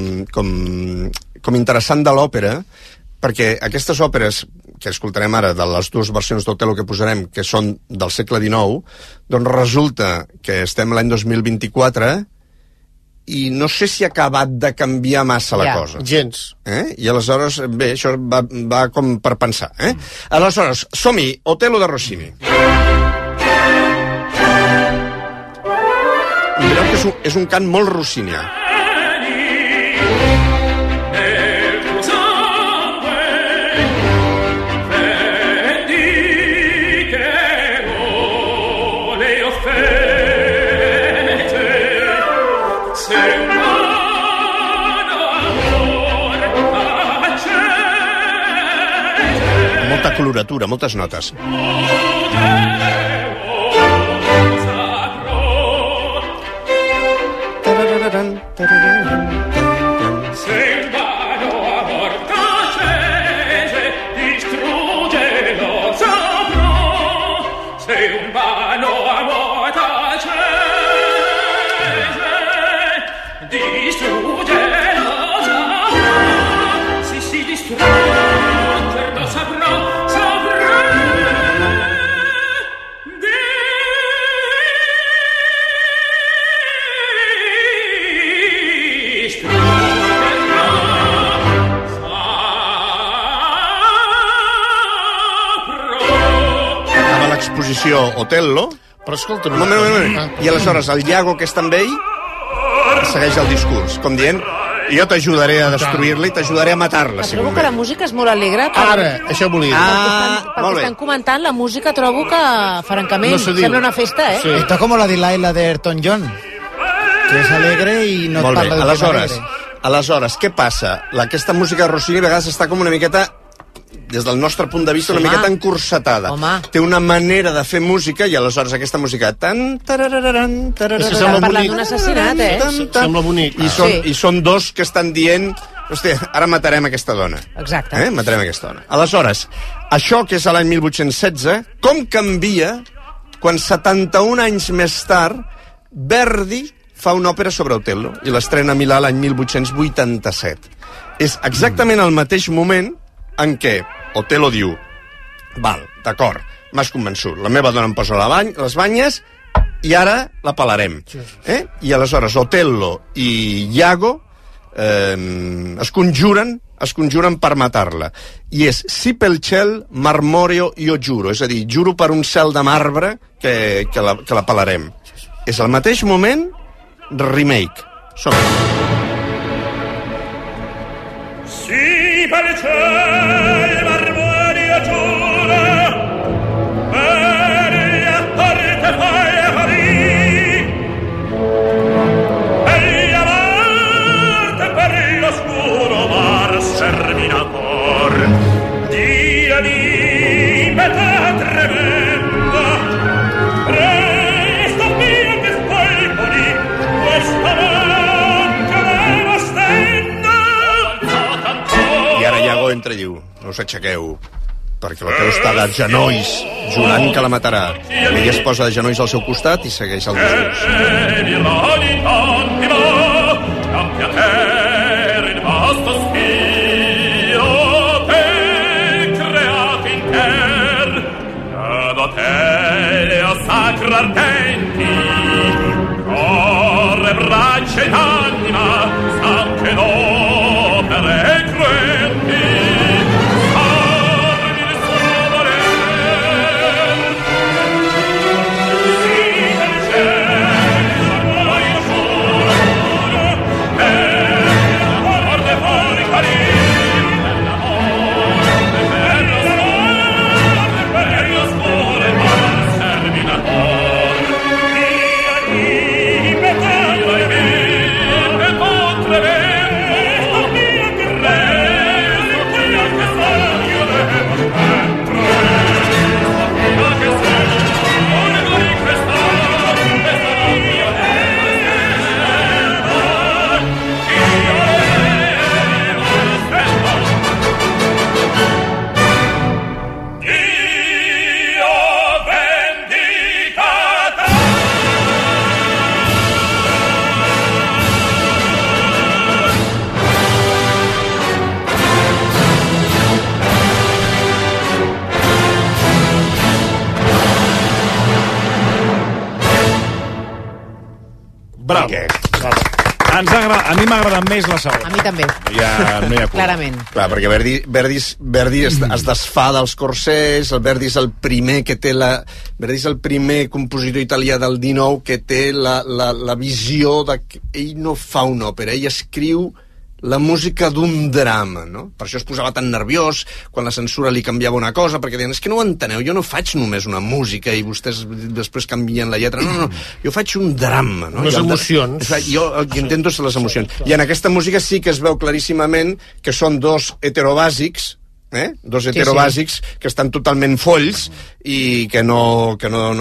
Speaker 1: com interessant de l'òpera, perquè aquestes òperes que escoltarem ara, de les dues versions d'Otello que posarem, que són del segle XIX, doncs resulta que estem l'any 2024 i no sé si ha acabat de canviar massa la cosa.
Speaker 4: Gens.
Speaker 1: I aleshores, bé, això va com per pensar. Aleshores, som-hi, Otello de Rossini. Mireu que és un cant molt rossinià. Molta coloratura, moltes notes. L'exposició Otello,
Speaker 4: però escolta,
Speaker 1: i aleshores el Iago, que està amb ell, segueix el discurs, com dient, jo t'ajudaré a destruir-la i t'ajudaré a matar-la.
Speaker 5: Trobo que la música és molt alegre.
Speaker 4: Ara, això volia dir.
Speaker 5: Perquè estan comentant la música, trobo que, francament, sembla una festa,
Speaker 7: Sí. Está como la Delilah de Elton John, que és alegre i no
Speaker 1: molt bé.
Speaker 7: parla de tema alegre.
Speaker 1: Aleshores, què passa? Aquesta música de Rossini a vegades està com una miqueta, des del nostre punt de vista, una miqueta encursetada. Té una manera de fer música i aleshores aquesta música tan...
Speaker 5: Estem parlant d'un assassinat,
Speaker 4: Sembla bonic.
Speaker 1: I són dos que estan dient... Hòstia, ara matarem aquesta dona.
Speaker 5: Exacte.
Speaker 1: Matarem aquesta dona. Aleshores, això que és l'any 1816, com canvia quan 71 anys més tard Verdi fa una òpera sobre Otello i l'estrena a Milà l'any 1887. És exactament el mateix moment en què Otello diu, val, d'acord, m'has convençut, la meva dona em posa les banyes i ara la pelarem. I aleshores Otello i Iago es conjuren per matar-la. I és, si pel ciel marmoreo io giuro, és a dir, juro per un cel de marbre que la pelarem. És al mateix moment remake.
Speaker 2: Si per ciel marmorio giuro, per a parte fai harì, e amarte per l'oscuro mar serminator, dia di metà tremenda, presto mia che stai con questa manca devastenda.
Speaker 1: I ara Iago entra i diu, no us aixequeu, perquè l'Otello està de genolls, jurant que la matarà. Ella es posa de genolls al seu costat i segueix el discurs.
Speaker 2: Corre braccia ed anima, stanche d'opere cruenti, farmi il suo voler. Si del cielo ormai giuro, per l'amor de fuori carini, per l'amore, per l'oscuro mar serminator.
Speaker 1: Bravo.
Speaker 11: A mi m'ha agradat més la segona.
Speaker 5: A mi també.
Speaker 11: Ja no hi ha cura.
Speaker 5: Clarament.
Speaker 1: Clar, perquè Verdi es desfà dels corsers, el Verdi és el primer que té Verdi és el primer compositor italià del 19 que té la visió de que ell no fa una òpera, ell escriu la música d'un drama, no? Per això es posava tan nerviós quan la censura li canviava una cosa, perquè deien, és que no ho enteneu, jo no faig només una música i vostès després canvien la lletra, no, jo faig un drama, no?
Speaker 4: Les emocions.
Speaker 1: Jo el que intento és les emocions. I en aquesta música sí que es veu claríssimament que són dos heterobàsics, dos heterobàsics que estan totalment folls i que no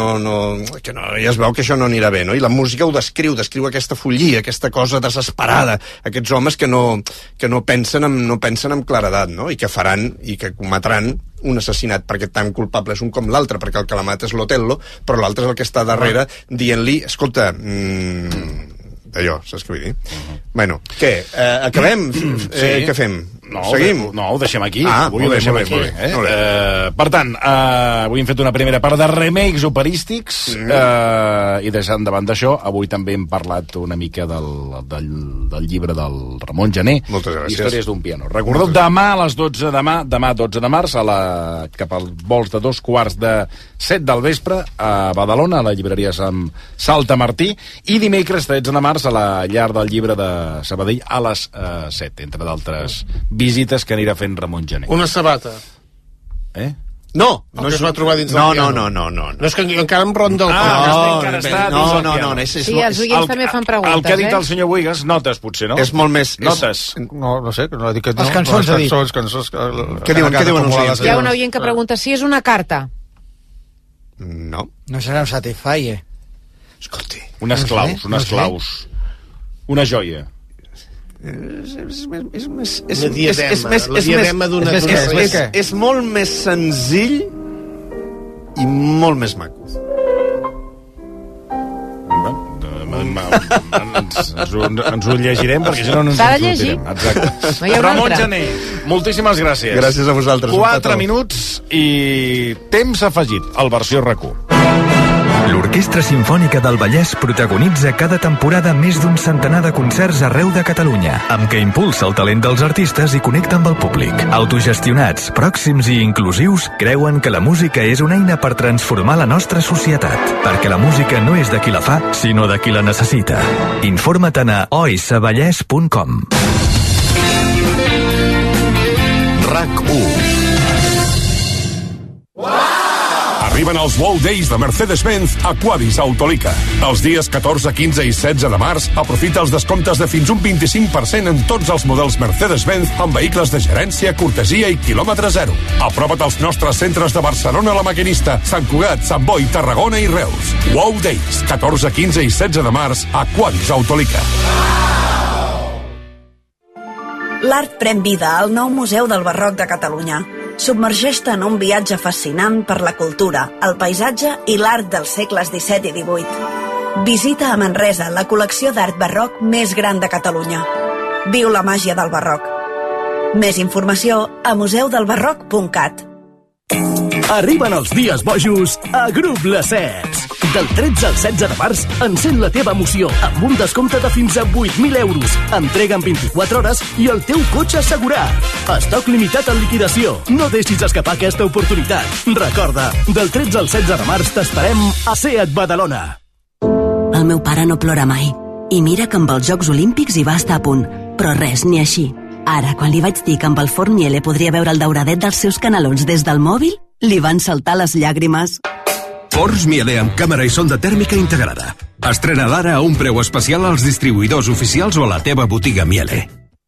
Speaker 1: ja es veu que això no anirà bé, no? I la música ho descriu aquesta follia, aquesta cosa desesperada, aquests homes que no pensen amb claredat, no? I que faran i que cometran un assassinat, perquè tan culpable és un com l'altre, perquè el que la mata és l'Otello, però l'altre és el que està darrere dient-li, escolta, allò, saps què vull dir? Bueno, què? Acabem? Què fem? Seguim?
Speaker 11: No, ho deixem aquí.
Speaker 1: Avui ho deixem aquí.
Speaker 11: Per tant, avui hem fet una primera part de remakes operístics i deixant davant d'això, avui també hem parlat una mica del llibre del Ramon Gené.
Speaker 1: Moltes gràcies.
Speaker 11: Històries d'un piano. Recordeu, demà a les 12 demà 12 de març, cap als vols de 2:45 del vespre, a Badalona, a la llibreria Salta Martí, i dimecres 13 de març a la llar del llibre de Sabadell a les 7, entre d'altres visites que anirà fent Ramon Gené.
Speaker 4: Una sabata.
Speaker 1: No,
Speaker 4: no es va trobar dins del piano.
Speaker 1: No.
Speaker 4: No és que encara em ronda el
Speaker 1: No.
Speaker 5: Sí, els oients també fan preguntes.
Speaker 11: El que ha dit el senyor Buigas, notes, potser, no?
Speaker 1: És molt més...
Speaker 11: Notes.
Speaker 19: No sé, no he dit que no.
Speaker 7: Les cançons, ha dit.
Speaker 19: Cançons.
Speaker 1: Què diuen els oients?
Speaker 5: Hi ha un oient que pregunta si és una carta.
Speaker 1: No.
Speaker 7: No serà un Satisfyer.
Speaker 1: Escolti.
Speaker 11: Unes claus. Una joia.
Speaker 1: És molt més senzill i molt més maco.
Speaker 11: Ens ho llegirem perquè si no ens
Speaker 5: s'ha de llegir.
Speaker 11: Exacte. Ramon Gené, moltíssimes gràcies.
Speaker 1: Gràcies a vosaltres.
Speaker 11: 4 minuts i temps afegit al versió RAC1.
Speaker 9: L'Orquestra Simfònica del Vallès protagonitza cada temporada més d'un centenar de concerts arreu de Catalunya, amb què impulsa el talent dels artistes i connecta amb el públic. Autogestionats, pròxims i inclusius, creuen que la música és una eina per transformar la nostra societat, perquè la música no és de qui la fa, sinó de qui la necessita. Informa-te'n a oisvallès.com.
Speaker 6: RAC1. Arriben els Wow Days de Mercedes-Benz a Quadis Autolica. Els dies 14, 15 i 16 de març aprofita els descomptes de fins un 25% en tots els models Mercedes-Benz amb vehicles de gerència, cortesia i quilòmetre zero. Aprova't als nostres centres de Barcelona, La Maquinista, Sant Cugat, Sant Boi, Tarragona i Reus. Wow Days, 14, 15 i 16 de març a Quadis Autolica.
Speaker 12: L'art pren vida al nou Museu del Barroc de Catalunya. Submergeix-te en un viatge fascinant per la cultura, el paisatge i l'art dels segles XVII i XVIII. Visita a Manresa la col·lecció d'art barroc més gran de Catalunya. Viu la màgia del barroc. Més informació a museudelbarroc.cat.
Speaker 15: Arriben els dies bojos a Grup Les Sets. Del 13 al 16 de març, encén la teva emoció amb un descompte de fins a 8.000 euros. Entrega en 24 hores i el teu cotxe assegurat. Estoc limitat en liquidació. No deixis escapar aquesta oportunitat. Recorda, del 13 al 16 de març t'esperem a Seat Badalona.
Speaker 21: El meu pare no plora mai. I mira que amb els Jocs Olímpics hi va estar a punt. Però res, ni així. Ara, quan li vaig dir que amb el forn Miele podria veure el dauradet dels seus canelons des del mòbil, li van saltar les llàgrimes.
Speaker 24: Forns Miele amb càmera i sonda tèrmica integrada. Estrena d'ara a un preu especial als distribuïdors oficials o a la teva botiga Miele.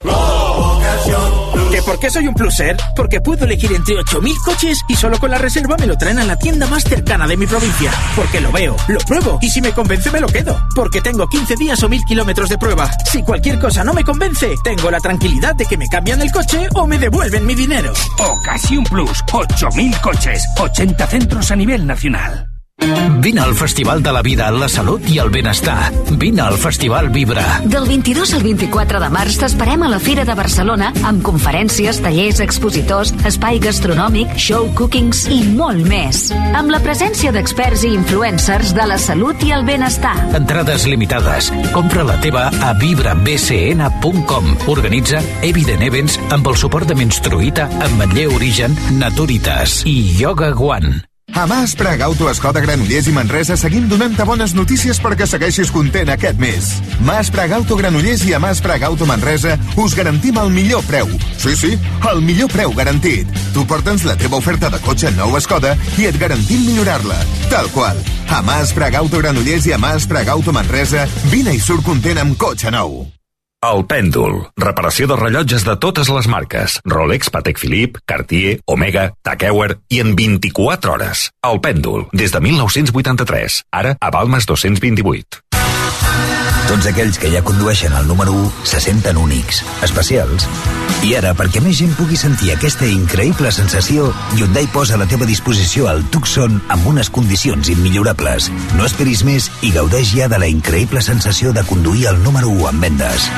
Speaker 25: ¿Que por qué soy un pluser? Porque puedo elegir entre 8.000 coches y solo con la reserva me lo traen a la tienda más cercana de mi provincia. Porque lo veo, lo pruebo y si me convence me lo quedo. Porque tengo 15 días o 1.000 kilómetros de prueba. Si cualquier cosa no me convence, tengo la tranquilidad de que me cambian el coche o me devuelven mi dinero.
Speaker 26: Ocasión Plus, 8.000 coches, 80 centros a nivel nacional.
Speaker 14: Vine al Festival de la Vida, la Salut i el Benestar. Vine al Festival Vibra.
Speaker 16: Del 22 al 24 de març t'esperem a la Fira de Barcelona amb conferències, tallers, expositors, espai gastronòmic, show cookings i molt més. Amb la presència d'experts i influencers de la salut i el benestar.
Speaker 14: Entrades limitades. Compra la teva a vibrabcn.com. Organitza Evident Events amb el suport de Menstruïta, Ametller Origen, Naturitas i Yoga One.
Speaker 17: A Mas Praga Auto Escoda Granollers i Manresa seguim donant-te bones notícies perquè segueixis content aquest mes. Mas Praga Auto Granollers i a Mas Praga Auto Manresa us garantim el millor preu. Sí, el millor preu garantit. Tu porta'ns la teva oferta de cotxe nou Escoda i et garantim millorar-la. Tal qual. A Mas Praga Auto Granollers i a Mas Praga Auto Manresa, vine i surt content amb cotxe nou.
Speaker 9: El Pèndol. Reparació de rellotges de totes les marques. Rolex, Patek Philippe, Cartier, Omega, Tag Heuer i en 24 hores. El Pèndol. Des de 1983. Ara a Balmes 228.
Speaker 18: Tots aquells que ja condueixen el número 1 se senten únics, especials. I ara, perquè més gent pugui sentir aquesta increïble sensació, Hyundai posa a la teva disposició el Tucson amb unes condicions immillorables. No esperis més i gaudeix ja de la increïble sensació de conduir el número 1 en vendes.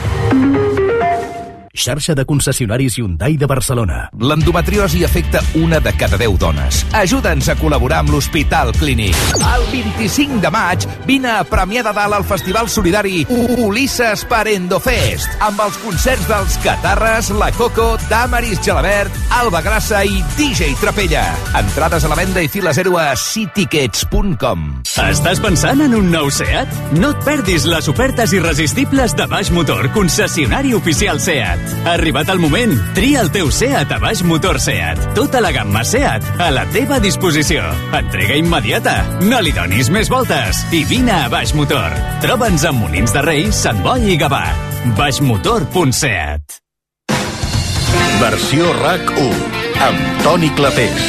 Speaker 15: Xarxa de concessionaris Hyundai de Barcelona.
Speaker 22: L'endometriosi afecta una de cada 10 dones. Ajuda'ns a col·laborar amb l'Hospital Clínic. El 25 de maig vine a Premià de Dalt al Festival Solidari Ulisses per Endofest, amb els concerts dels Catarres, La Coco, Damaris Gelabert, Alba Grassa i DJ Trapella. Entrades a la venda i fila 0 a citickets.com.
Speaker 26: Estàs pensant en un nou SEAT? No et perdis les ofertes irresistibles de Baix Motor, concessionari oficial SEAT. Ha arribat el moment. Tria el teu SEAT a Baix Motor SEAT. Tota la gamma SEAT a la teva disposició. Entrega immediata. No li donis més voltes. I vine a Baix Motor. Troba'ns a Molins de Rei, Sant Boi i Gavà. baixmotor.seat.
Speaker 27: Versió RAC1 amb Toni Clapés.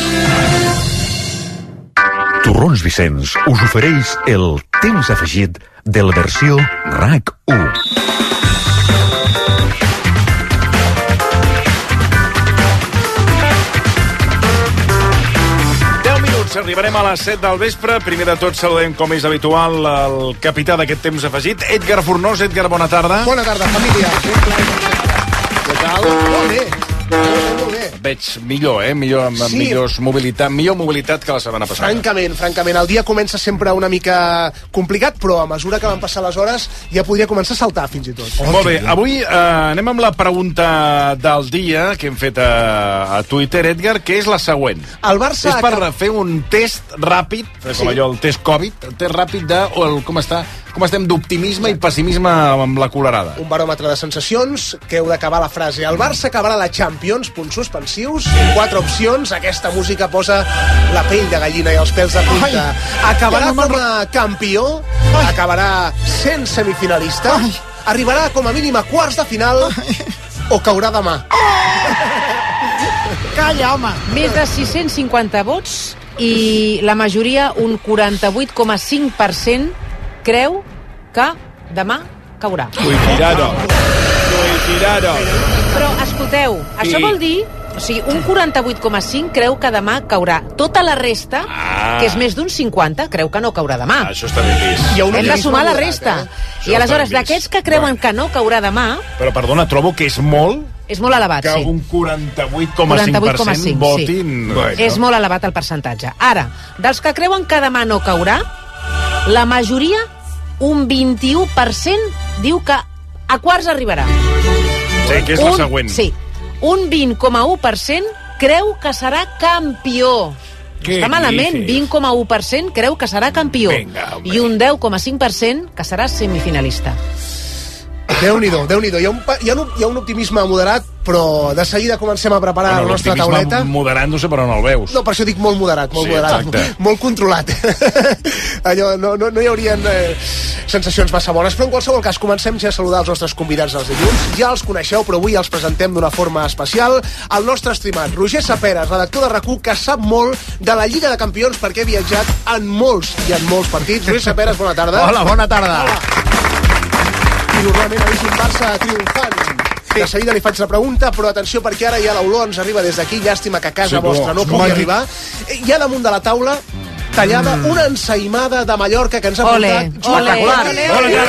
Speaker 27: Torrons Vicenç us ofereix el temps afegit de la versió RAC1.
Speaker 11: Arribarem a les 7 del vespre. Primer de tot saludem, com és habitual, el capità d'aquest temps afegit, Edgar Fornós. Edgar, bona tarda.
Speaker 4: Bona tarda, família. Què tal? Molt bé. Molt bé.
Speaker 11: Veig millor, millor, amb sí. Millor mobilitat que la setmana passada.
Speaker 4: Francament. El dia comença sempre una mica complicat, però a mesura que van passar les hores ja podria començar a saltar fins i tot.
Speaker 11: Molt bé, avui anem amb la pregunta del dia que hem fet a Twitter, Edgar, que és la següent.
Speaker 4: El Barça
Speaker 11: és per fer un test ràpid, com allò, el test Covid, el test ràpid de com estem d'optimisme i pessimisme amb la colerada.
Speaker 4: Un baròmetre de sensacions, que heu d'acabar la frase. El Barça acabarà la Champions, punts suspensius, 4 opcions, aquesta música posa la pell de gallina i els pèls de punta. Acabarà com a campió, acabarà sent semifinalista, arribarà com a mínim a quarts de final o caurà demà.
Speaker 7: Calla, home!
Speaker 5: Més de 650 vots i la majoria, un 48,5%, creu que demà caurà.
Speaker 3: Cuidado.
Speaker 5: Però, escolteu, això vol dir... O sigui, un 48,5 creu que demà caurà. Tota la resta, que és més d'un 50, creu que no caurà demà.
Speaker 11: Això està ben vist.
Speaker 5: Hem de sumar la resta. I aleshores, d'aquests que creuen que no caurà demà...
Speaker 11: Però, perdona, trobo que és molt...
Speaker 5: És molt elevat,
Speaker 11: que un 48,5% votin...
Speaker 5: Sí. Bueno. És molt elevat el percentatge. Ara, dels que creuen que demà no caurà, la majoria, un 21%, diu que a quarts arribarà.
Speaker 11: Sí, que és la següent.
Speaker 5: Sí. Un 20,1% creu que serà campió. Està malament, 20,1% creu que serà campió.
Speaker 11: Venga,
Speaker 5: i un 10,5% que serà semifinalista.
Speaker 4: Déu-n'hi-do. Hi ha un optimisme moderat, però de seguida comencem a preparar la nostra tauleta.
Speaker 11: Moderat, no sé per on el veus.
Speaker 4: No, per això dic molt moderat, molt controlat. Allò, no hi haurien sensacions massa bones, però en qualsevol cas comencem ja a saludar els nostres convidats dels dilluns. Ja els coneixeu, però avui els presentem d'una forma especial. El nostre estimat Roger Saperas, redactor de RAC1, que sap molt de la Lliga de Campions perquè ha viatjat en molts partits. Roger Saperas, bona tarda.
Speaker 7: Hola, bona tarda.
Speaker 4: I normalment ha vist un Barça triomfant. De seguida li faig la pregunta, però atenció perquè ara ja l'olor ens arriba des d'aquí, llàstima que a casa vostra no pugui arribar. Hi ha damunt de la taula tallada, una ensaïmada de Mallorca que ens ha portat Joan Carles.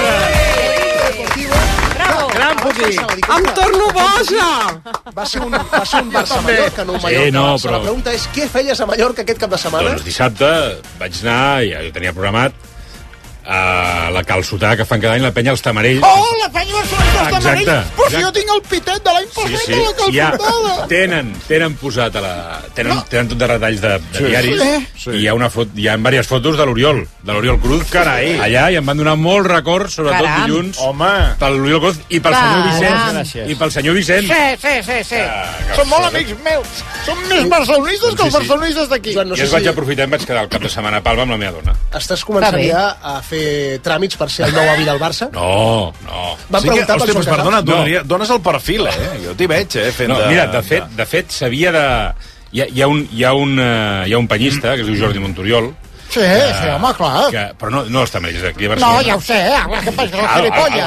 Speaker 3: Gran Puqui.
Speaker 7: Em torno boja!
Speaker 4: Va ser un Barça-Mallorca, no un Mallorca. La pregunta és, què feies a Mallorca aquest cap de setmana?
Speaker 11: Doncs dissabte vaig anar, ja ho tenia programat, a la Cal Sotà, que fan cada any la penya als Tamarells.
Speaker 7: Oh, la penya Barcelona dels Tamarells! Però si
Speaker 11: exacte.
Speaker 7: jo tinc el pitet de l'any passat de la calçotada!
Speaker 11: Tenen posat a la... Tenen tot de retalls de diaris.
Speaker 7: Sí.
Speaker 11: I hi ha diverses fotos de l'Oriol Cruz. Carai! Allà, i em van donar molts records, sobretot dilluns, pel l'Oriol Cruz i pel senyor Vicent. I pel senyor Vicent.
Speaker 7: Sí. Són molt amics meus. Són més barcelonistes que els barcelonistes d'aquí.
Speaker 11: I els vaig aprofitar i em vaig quedar el cap de setmana a Palma amb la meva dona.
Speaker 4: Estàs començant ja a fer tràmits per ser el nou avi del Barça?
Speaker 11: No.
Speaker 4: Van preguntar per Joan
Speaker 11: perdona,
Speaker 4: Casals?
Speaker 11: dones el perfil, Jo t'hi veig, fent de... Mira, de fet, s'havia de... Hi ha un penyista, que es diu Jordi Montoriol.
Speaker 7: Sí, home, clar.
Speaker 11: Però no els Tamarells, d'aquí a Barcelona.
Speaker 7: No, ja ho sé, que passa la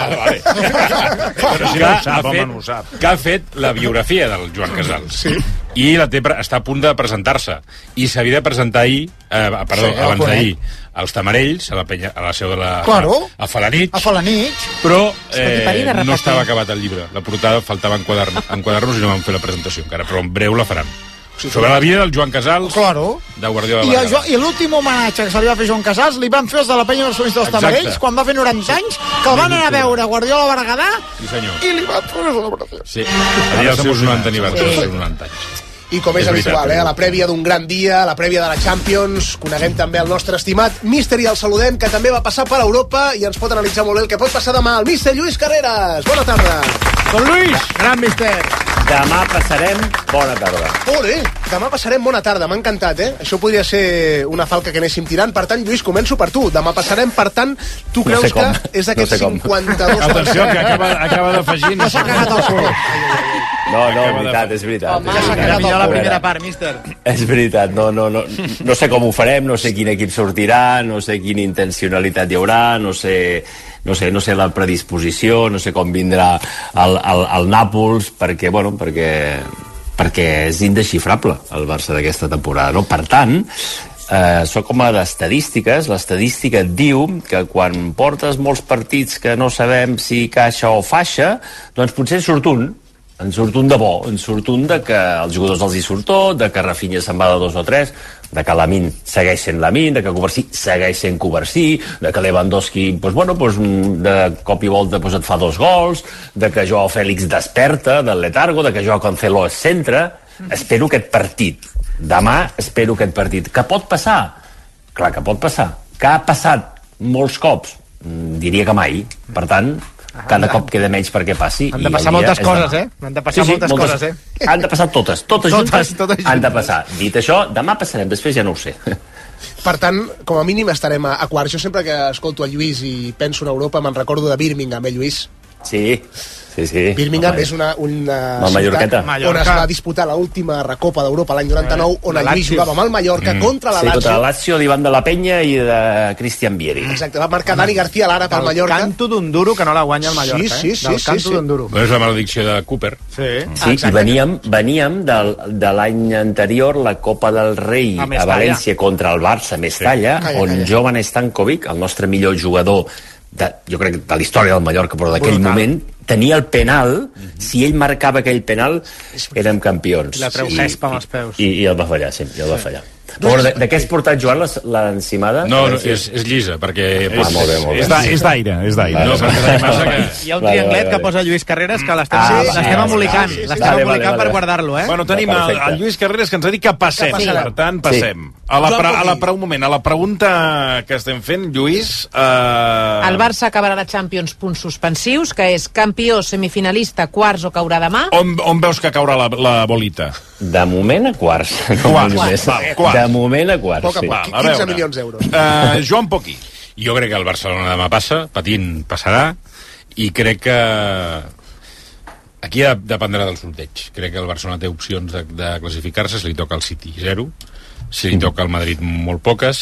Speaker 7: gilipolles.
Speaker 11: Que ha fet la biografia del Joan Casals. Sí. I està a punt de presentar-se. I s'havia de presentar abans d'ahir, als Tamarells, a la seu de la...
Speaker 7: Claro.
Speaker 11: A Falanich. Però no estava acabat el llibre. La portada faltava enquadrar-nos i no vam fer la presentació encara, però en breu la faran. Sobre la vida del Joan Casals, de Guardiola de Bergara.
Speaker 7: I l'últim homenatge que se li va fer a Joan Casals li van fer els de la penya barcelonista dels Tamarells quan va fer 90 anys, que el van anar a veure Guardiola Bergadà i li van fer una celebració.
Speaker 11: Sí, a dia els seus 90 aniversaris, 90 anys.
Speaker 4: I com és habitual, a la prèvia d'un gran dia, a la prèvia de la Champions, coneguem també el nostre estimat míster i el saludem, que també va passar per Europa i ens pot analitzar molt bé el que pot passar demà. El míster Lluís Carreras. Bona tarda.
Speaker 3: Don Luis, gran míster.
Speaker 2: Demà passarem bona tarda.
Speaker 4: Demà passarem bona tarda, m'ha encantat, Això podria ser una falca que anéssim tirant. Per tant, Lluís, començo per tu. Demà passarem, per tant, tu creus que és d'aquests 52...
Speaker 11: Atenció, que acaba d'afegir...
Speaker 7: No s'ha cagat el cul.
Speaker 2: No, és veritat.
Speaker 7: Ja s'ha cagat el cul.
Speaker 3: La primera part, míster.
Speaker 2: És veritat, no sé com ho farem, no sé quin equip sortirà, no sé quina intencionalitat hi haurà, no sé la predisposició, no sé com vindrà el Nàpols, perquè és indesxifrable el Barça d'aquesta temporada, no? Per tant, soc com a d'estadístiques. L'estadística et diu que quan portes molts partits que no sabem si caixa o faixa, doncs potser en surt un de bo, en surt un de que els jugadors els hi surt tot, de que Rafinha se'n va de 2 o 3, de que Lamine segueix sent Lamine, de que Covarsí segueix sent Covarsí, de que Lewandowski, de cop i volta et fa 2 gols, de que Joao Fèlix desperta del letargo, de que Joao Cancelo es centra. Espero aquest partit. Demà espero aquest partit. Que pot passar? Clar que pot passar. Que ha passat molts cops? Diria que mai. Per tant, cada cop queda menys perquè passi.
Speaker 3: Han de passar moltes coses, Han de passar moltes coses,
Speaker 2: Han de passar totes juntes han de passar. Dit això, demà passarem, després ja no ho sé.
Speaker 4: Per tant, com a mínim estarem a quarts. Jo sempre que escolto a Lluís i penso en Europa me'n recordo de Birmingham, Lluís?
Speaker 2: Sí.
Speaker 4: Birmingham és una ciutat on es va disputar l'última recopa d'Europa l'any 99, on el Lluís jugava amb el Mallorca contra la Lazio.
Speaker 2: Contra la Lazio d'Ivan de la Peña i de Cristian Vieri.
Speaker 4: Exacte, va marcar Dani García Lara pel Mallorca.
Speaker 3: El canto d'un duro que no la guanya el Mallorca.
Speaker 4: Sí.
Speaker 3: Del canto d'un duro.
Speaker 11: És la maledicció de Cooper.
Speaker 2: Sí, i veníem de l'any anterior, la Copa del Rei a València contra el Barça, a Mestalla, on Jovan Stankovic, el nostre millor jugador jo crec de la història del Mallorca, però d'aquell moment tenia el penal. Si ell marcava aquell penal érem campions.
Speaker 3: La treu gespa amb els peus.
Speaker 2: I el va fallar, sí, el va fallar. Però de què has portat, Joan, l'encimada?
Speaker 11: No, és llisa, perquè...
Speaker 2: Molt bé.
Speaker 11: És d'aire. No,
Speaker 3: hi ha un trianglet que posa Lluís Carreras que l'estem embolicant. L'estem embolicant per guardar-lo,
Speaker 11: Bueno, tenim el Lluís Carreras que ens ha dit que passem. Per tant, passem. A la pregunta que estem fent, Lluís...
Speaker 5: El Barça acabarà la Champions punts suspensius, que és campió, semifinalista, quarts o caurà demà.
Speaker 11: On veus que caurà la bolita?
Speaker 2: De moment a quarts. De moment a quarts.
Speaker 4: Poc a poc, 15 milions d'euros.
Speaker 11: Joan Poquí. Jo crec que el Barcelona demà passa, patint passarà, i crec que aquí dependrà del sorteig. Crec que el Barcelona té opcions de classificar-se, si li toca el City 0, si li toca el Madrid molt poques,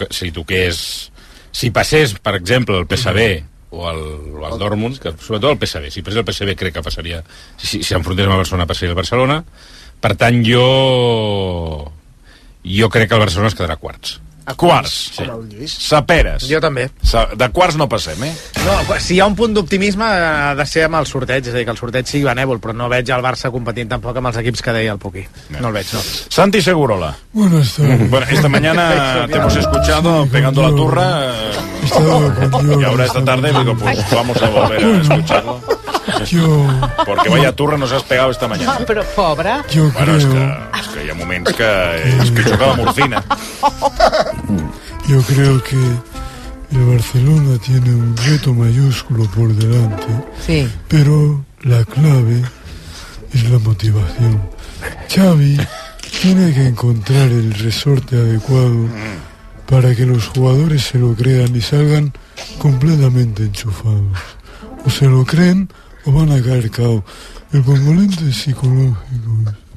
Speaker 11: si passés, per exemple, el PSV o el Dortmund, que sobretot el PSV, si passés el PSV crec que passaria, si enfrontés amb el Barcelona passaria el Barcelona. Per tant, jo crec que el Barcelona es quedarà quarts. Quarts, sí. Saperes.
Speaker 1: Jo també.
Speaker 11: De quarts no passem,
Speaker 1: No, si hi ha un punt d'optimisme ha de ser amb el sorteig, és a dir, que el sorteig sigui benèvol, però no veig el Barça competint tampoc amb els equips que deia el Puqui. No el veig, no.
Speaker 11: Santi Segurola.
Speaker 8: Buenas tardes.
Speaker 11: Bueno, esta mañana te hemos escuchado pegando la turra y ahora esta tarde digo, pues vamos a volver a escucharlo. Porque vaya turra nos has pegado esta mañana.
Speaker 5: Però, pobre.
Speaker 11: Bueno, és que hi ha moments que jugava morfina.
Speaker 8: Yo creo que el Barcelona tiene un reto mayúsculo por delante,
Speaker 5: sí.
Speaker 8: Pero la clave es la motivación. Xavi tiene que encontrar el resorte adecuado para que los jugadores se lo crean y salgan completamente enchufados. O se lo creen o van a caer cao. El componente psicológico.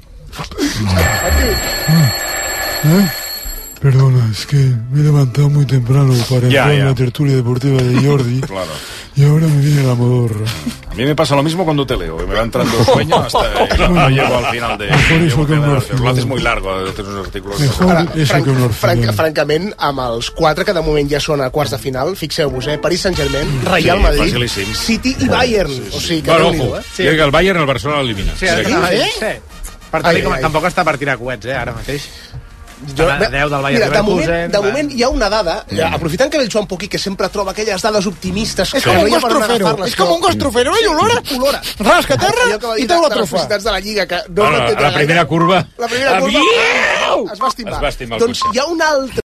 Speaker 8: Perdona, es que me he levantado muy temprano para entrar en la tertulia deportiva de Jordi.
Speaker 11: Claro.
Speaker 8: Y ahora me viene la modorra.
Speaker 11: A mí me pasa lo mismo cuando te leo, que me va entrando sueño hasta que no llego al final de...
Speaker 8: Mejor eso que un orfebre.
Speaker 11: Lo haces muy largo, tens uns artículos...
Speaker 8: Mejor eso que un orfebre.
Speaker 4: Francament, amb els 4 que de moment ja són a quarts de final, fixeu-vos, Paris Saint-Germain, Real Madrid, City i Bayern. O sigui, que
Speaker 11: ojo, que el Bayern el Barcelona l'elimina.
Speaker 1: Sí, per tant, tampoc està per tirar coets, ara mateix.
Speaker 4: Mira, de moment hi ha una dada, aprofitant que ve el Joan Puqui, que sempre troba aquelles dades optimistes.
Speaker 7: És com un gos trofero, és com un gos trofero, i olora, rasca terra i treu la trofa.
Speaker 4: Les de la Lliga, que
Speaker 11: la primera curva
Speaker 4: es va estimar.
Speaker 11: Es va estimar.
Speaker 4: Doncs hi ha una altra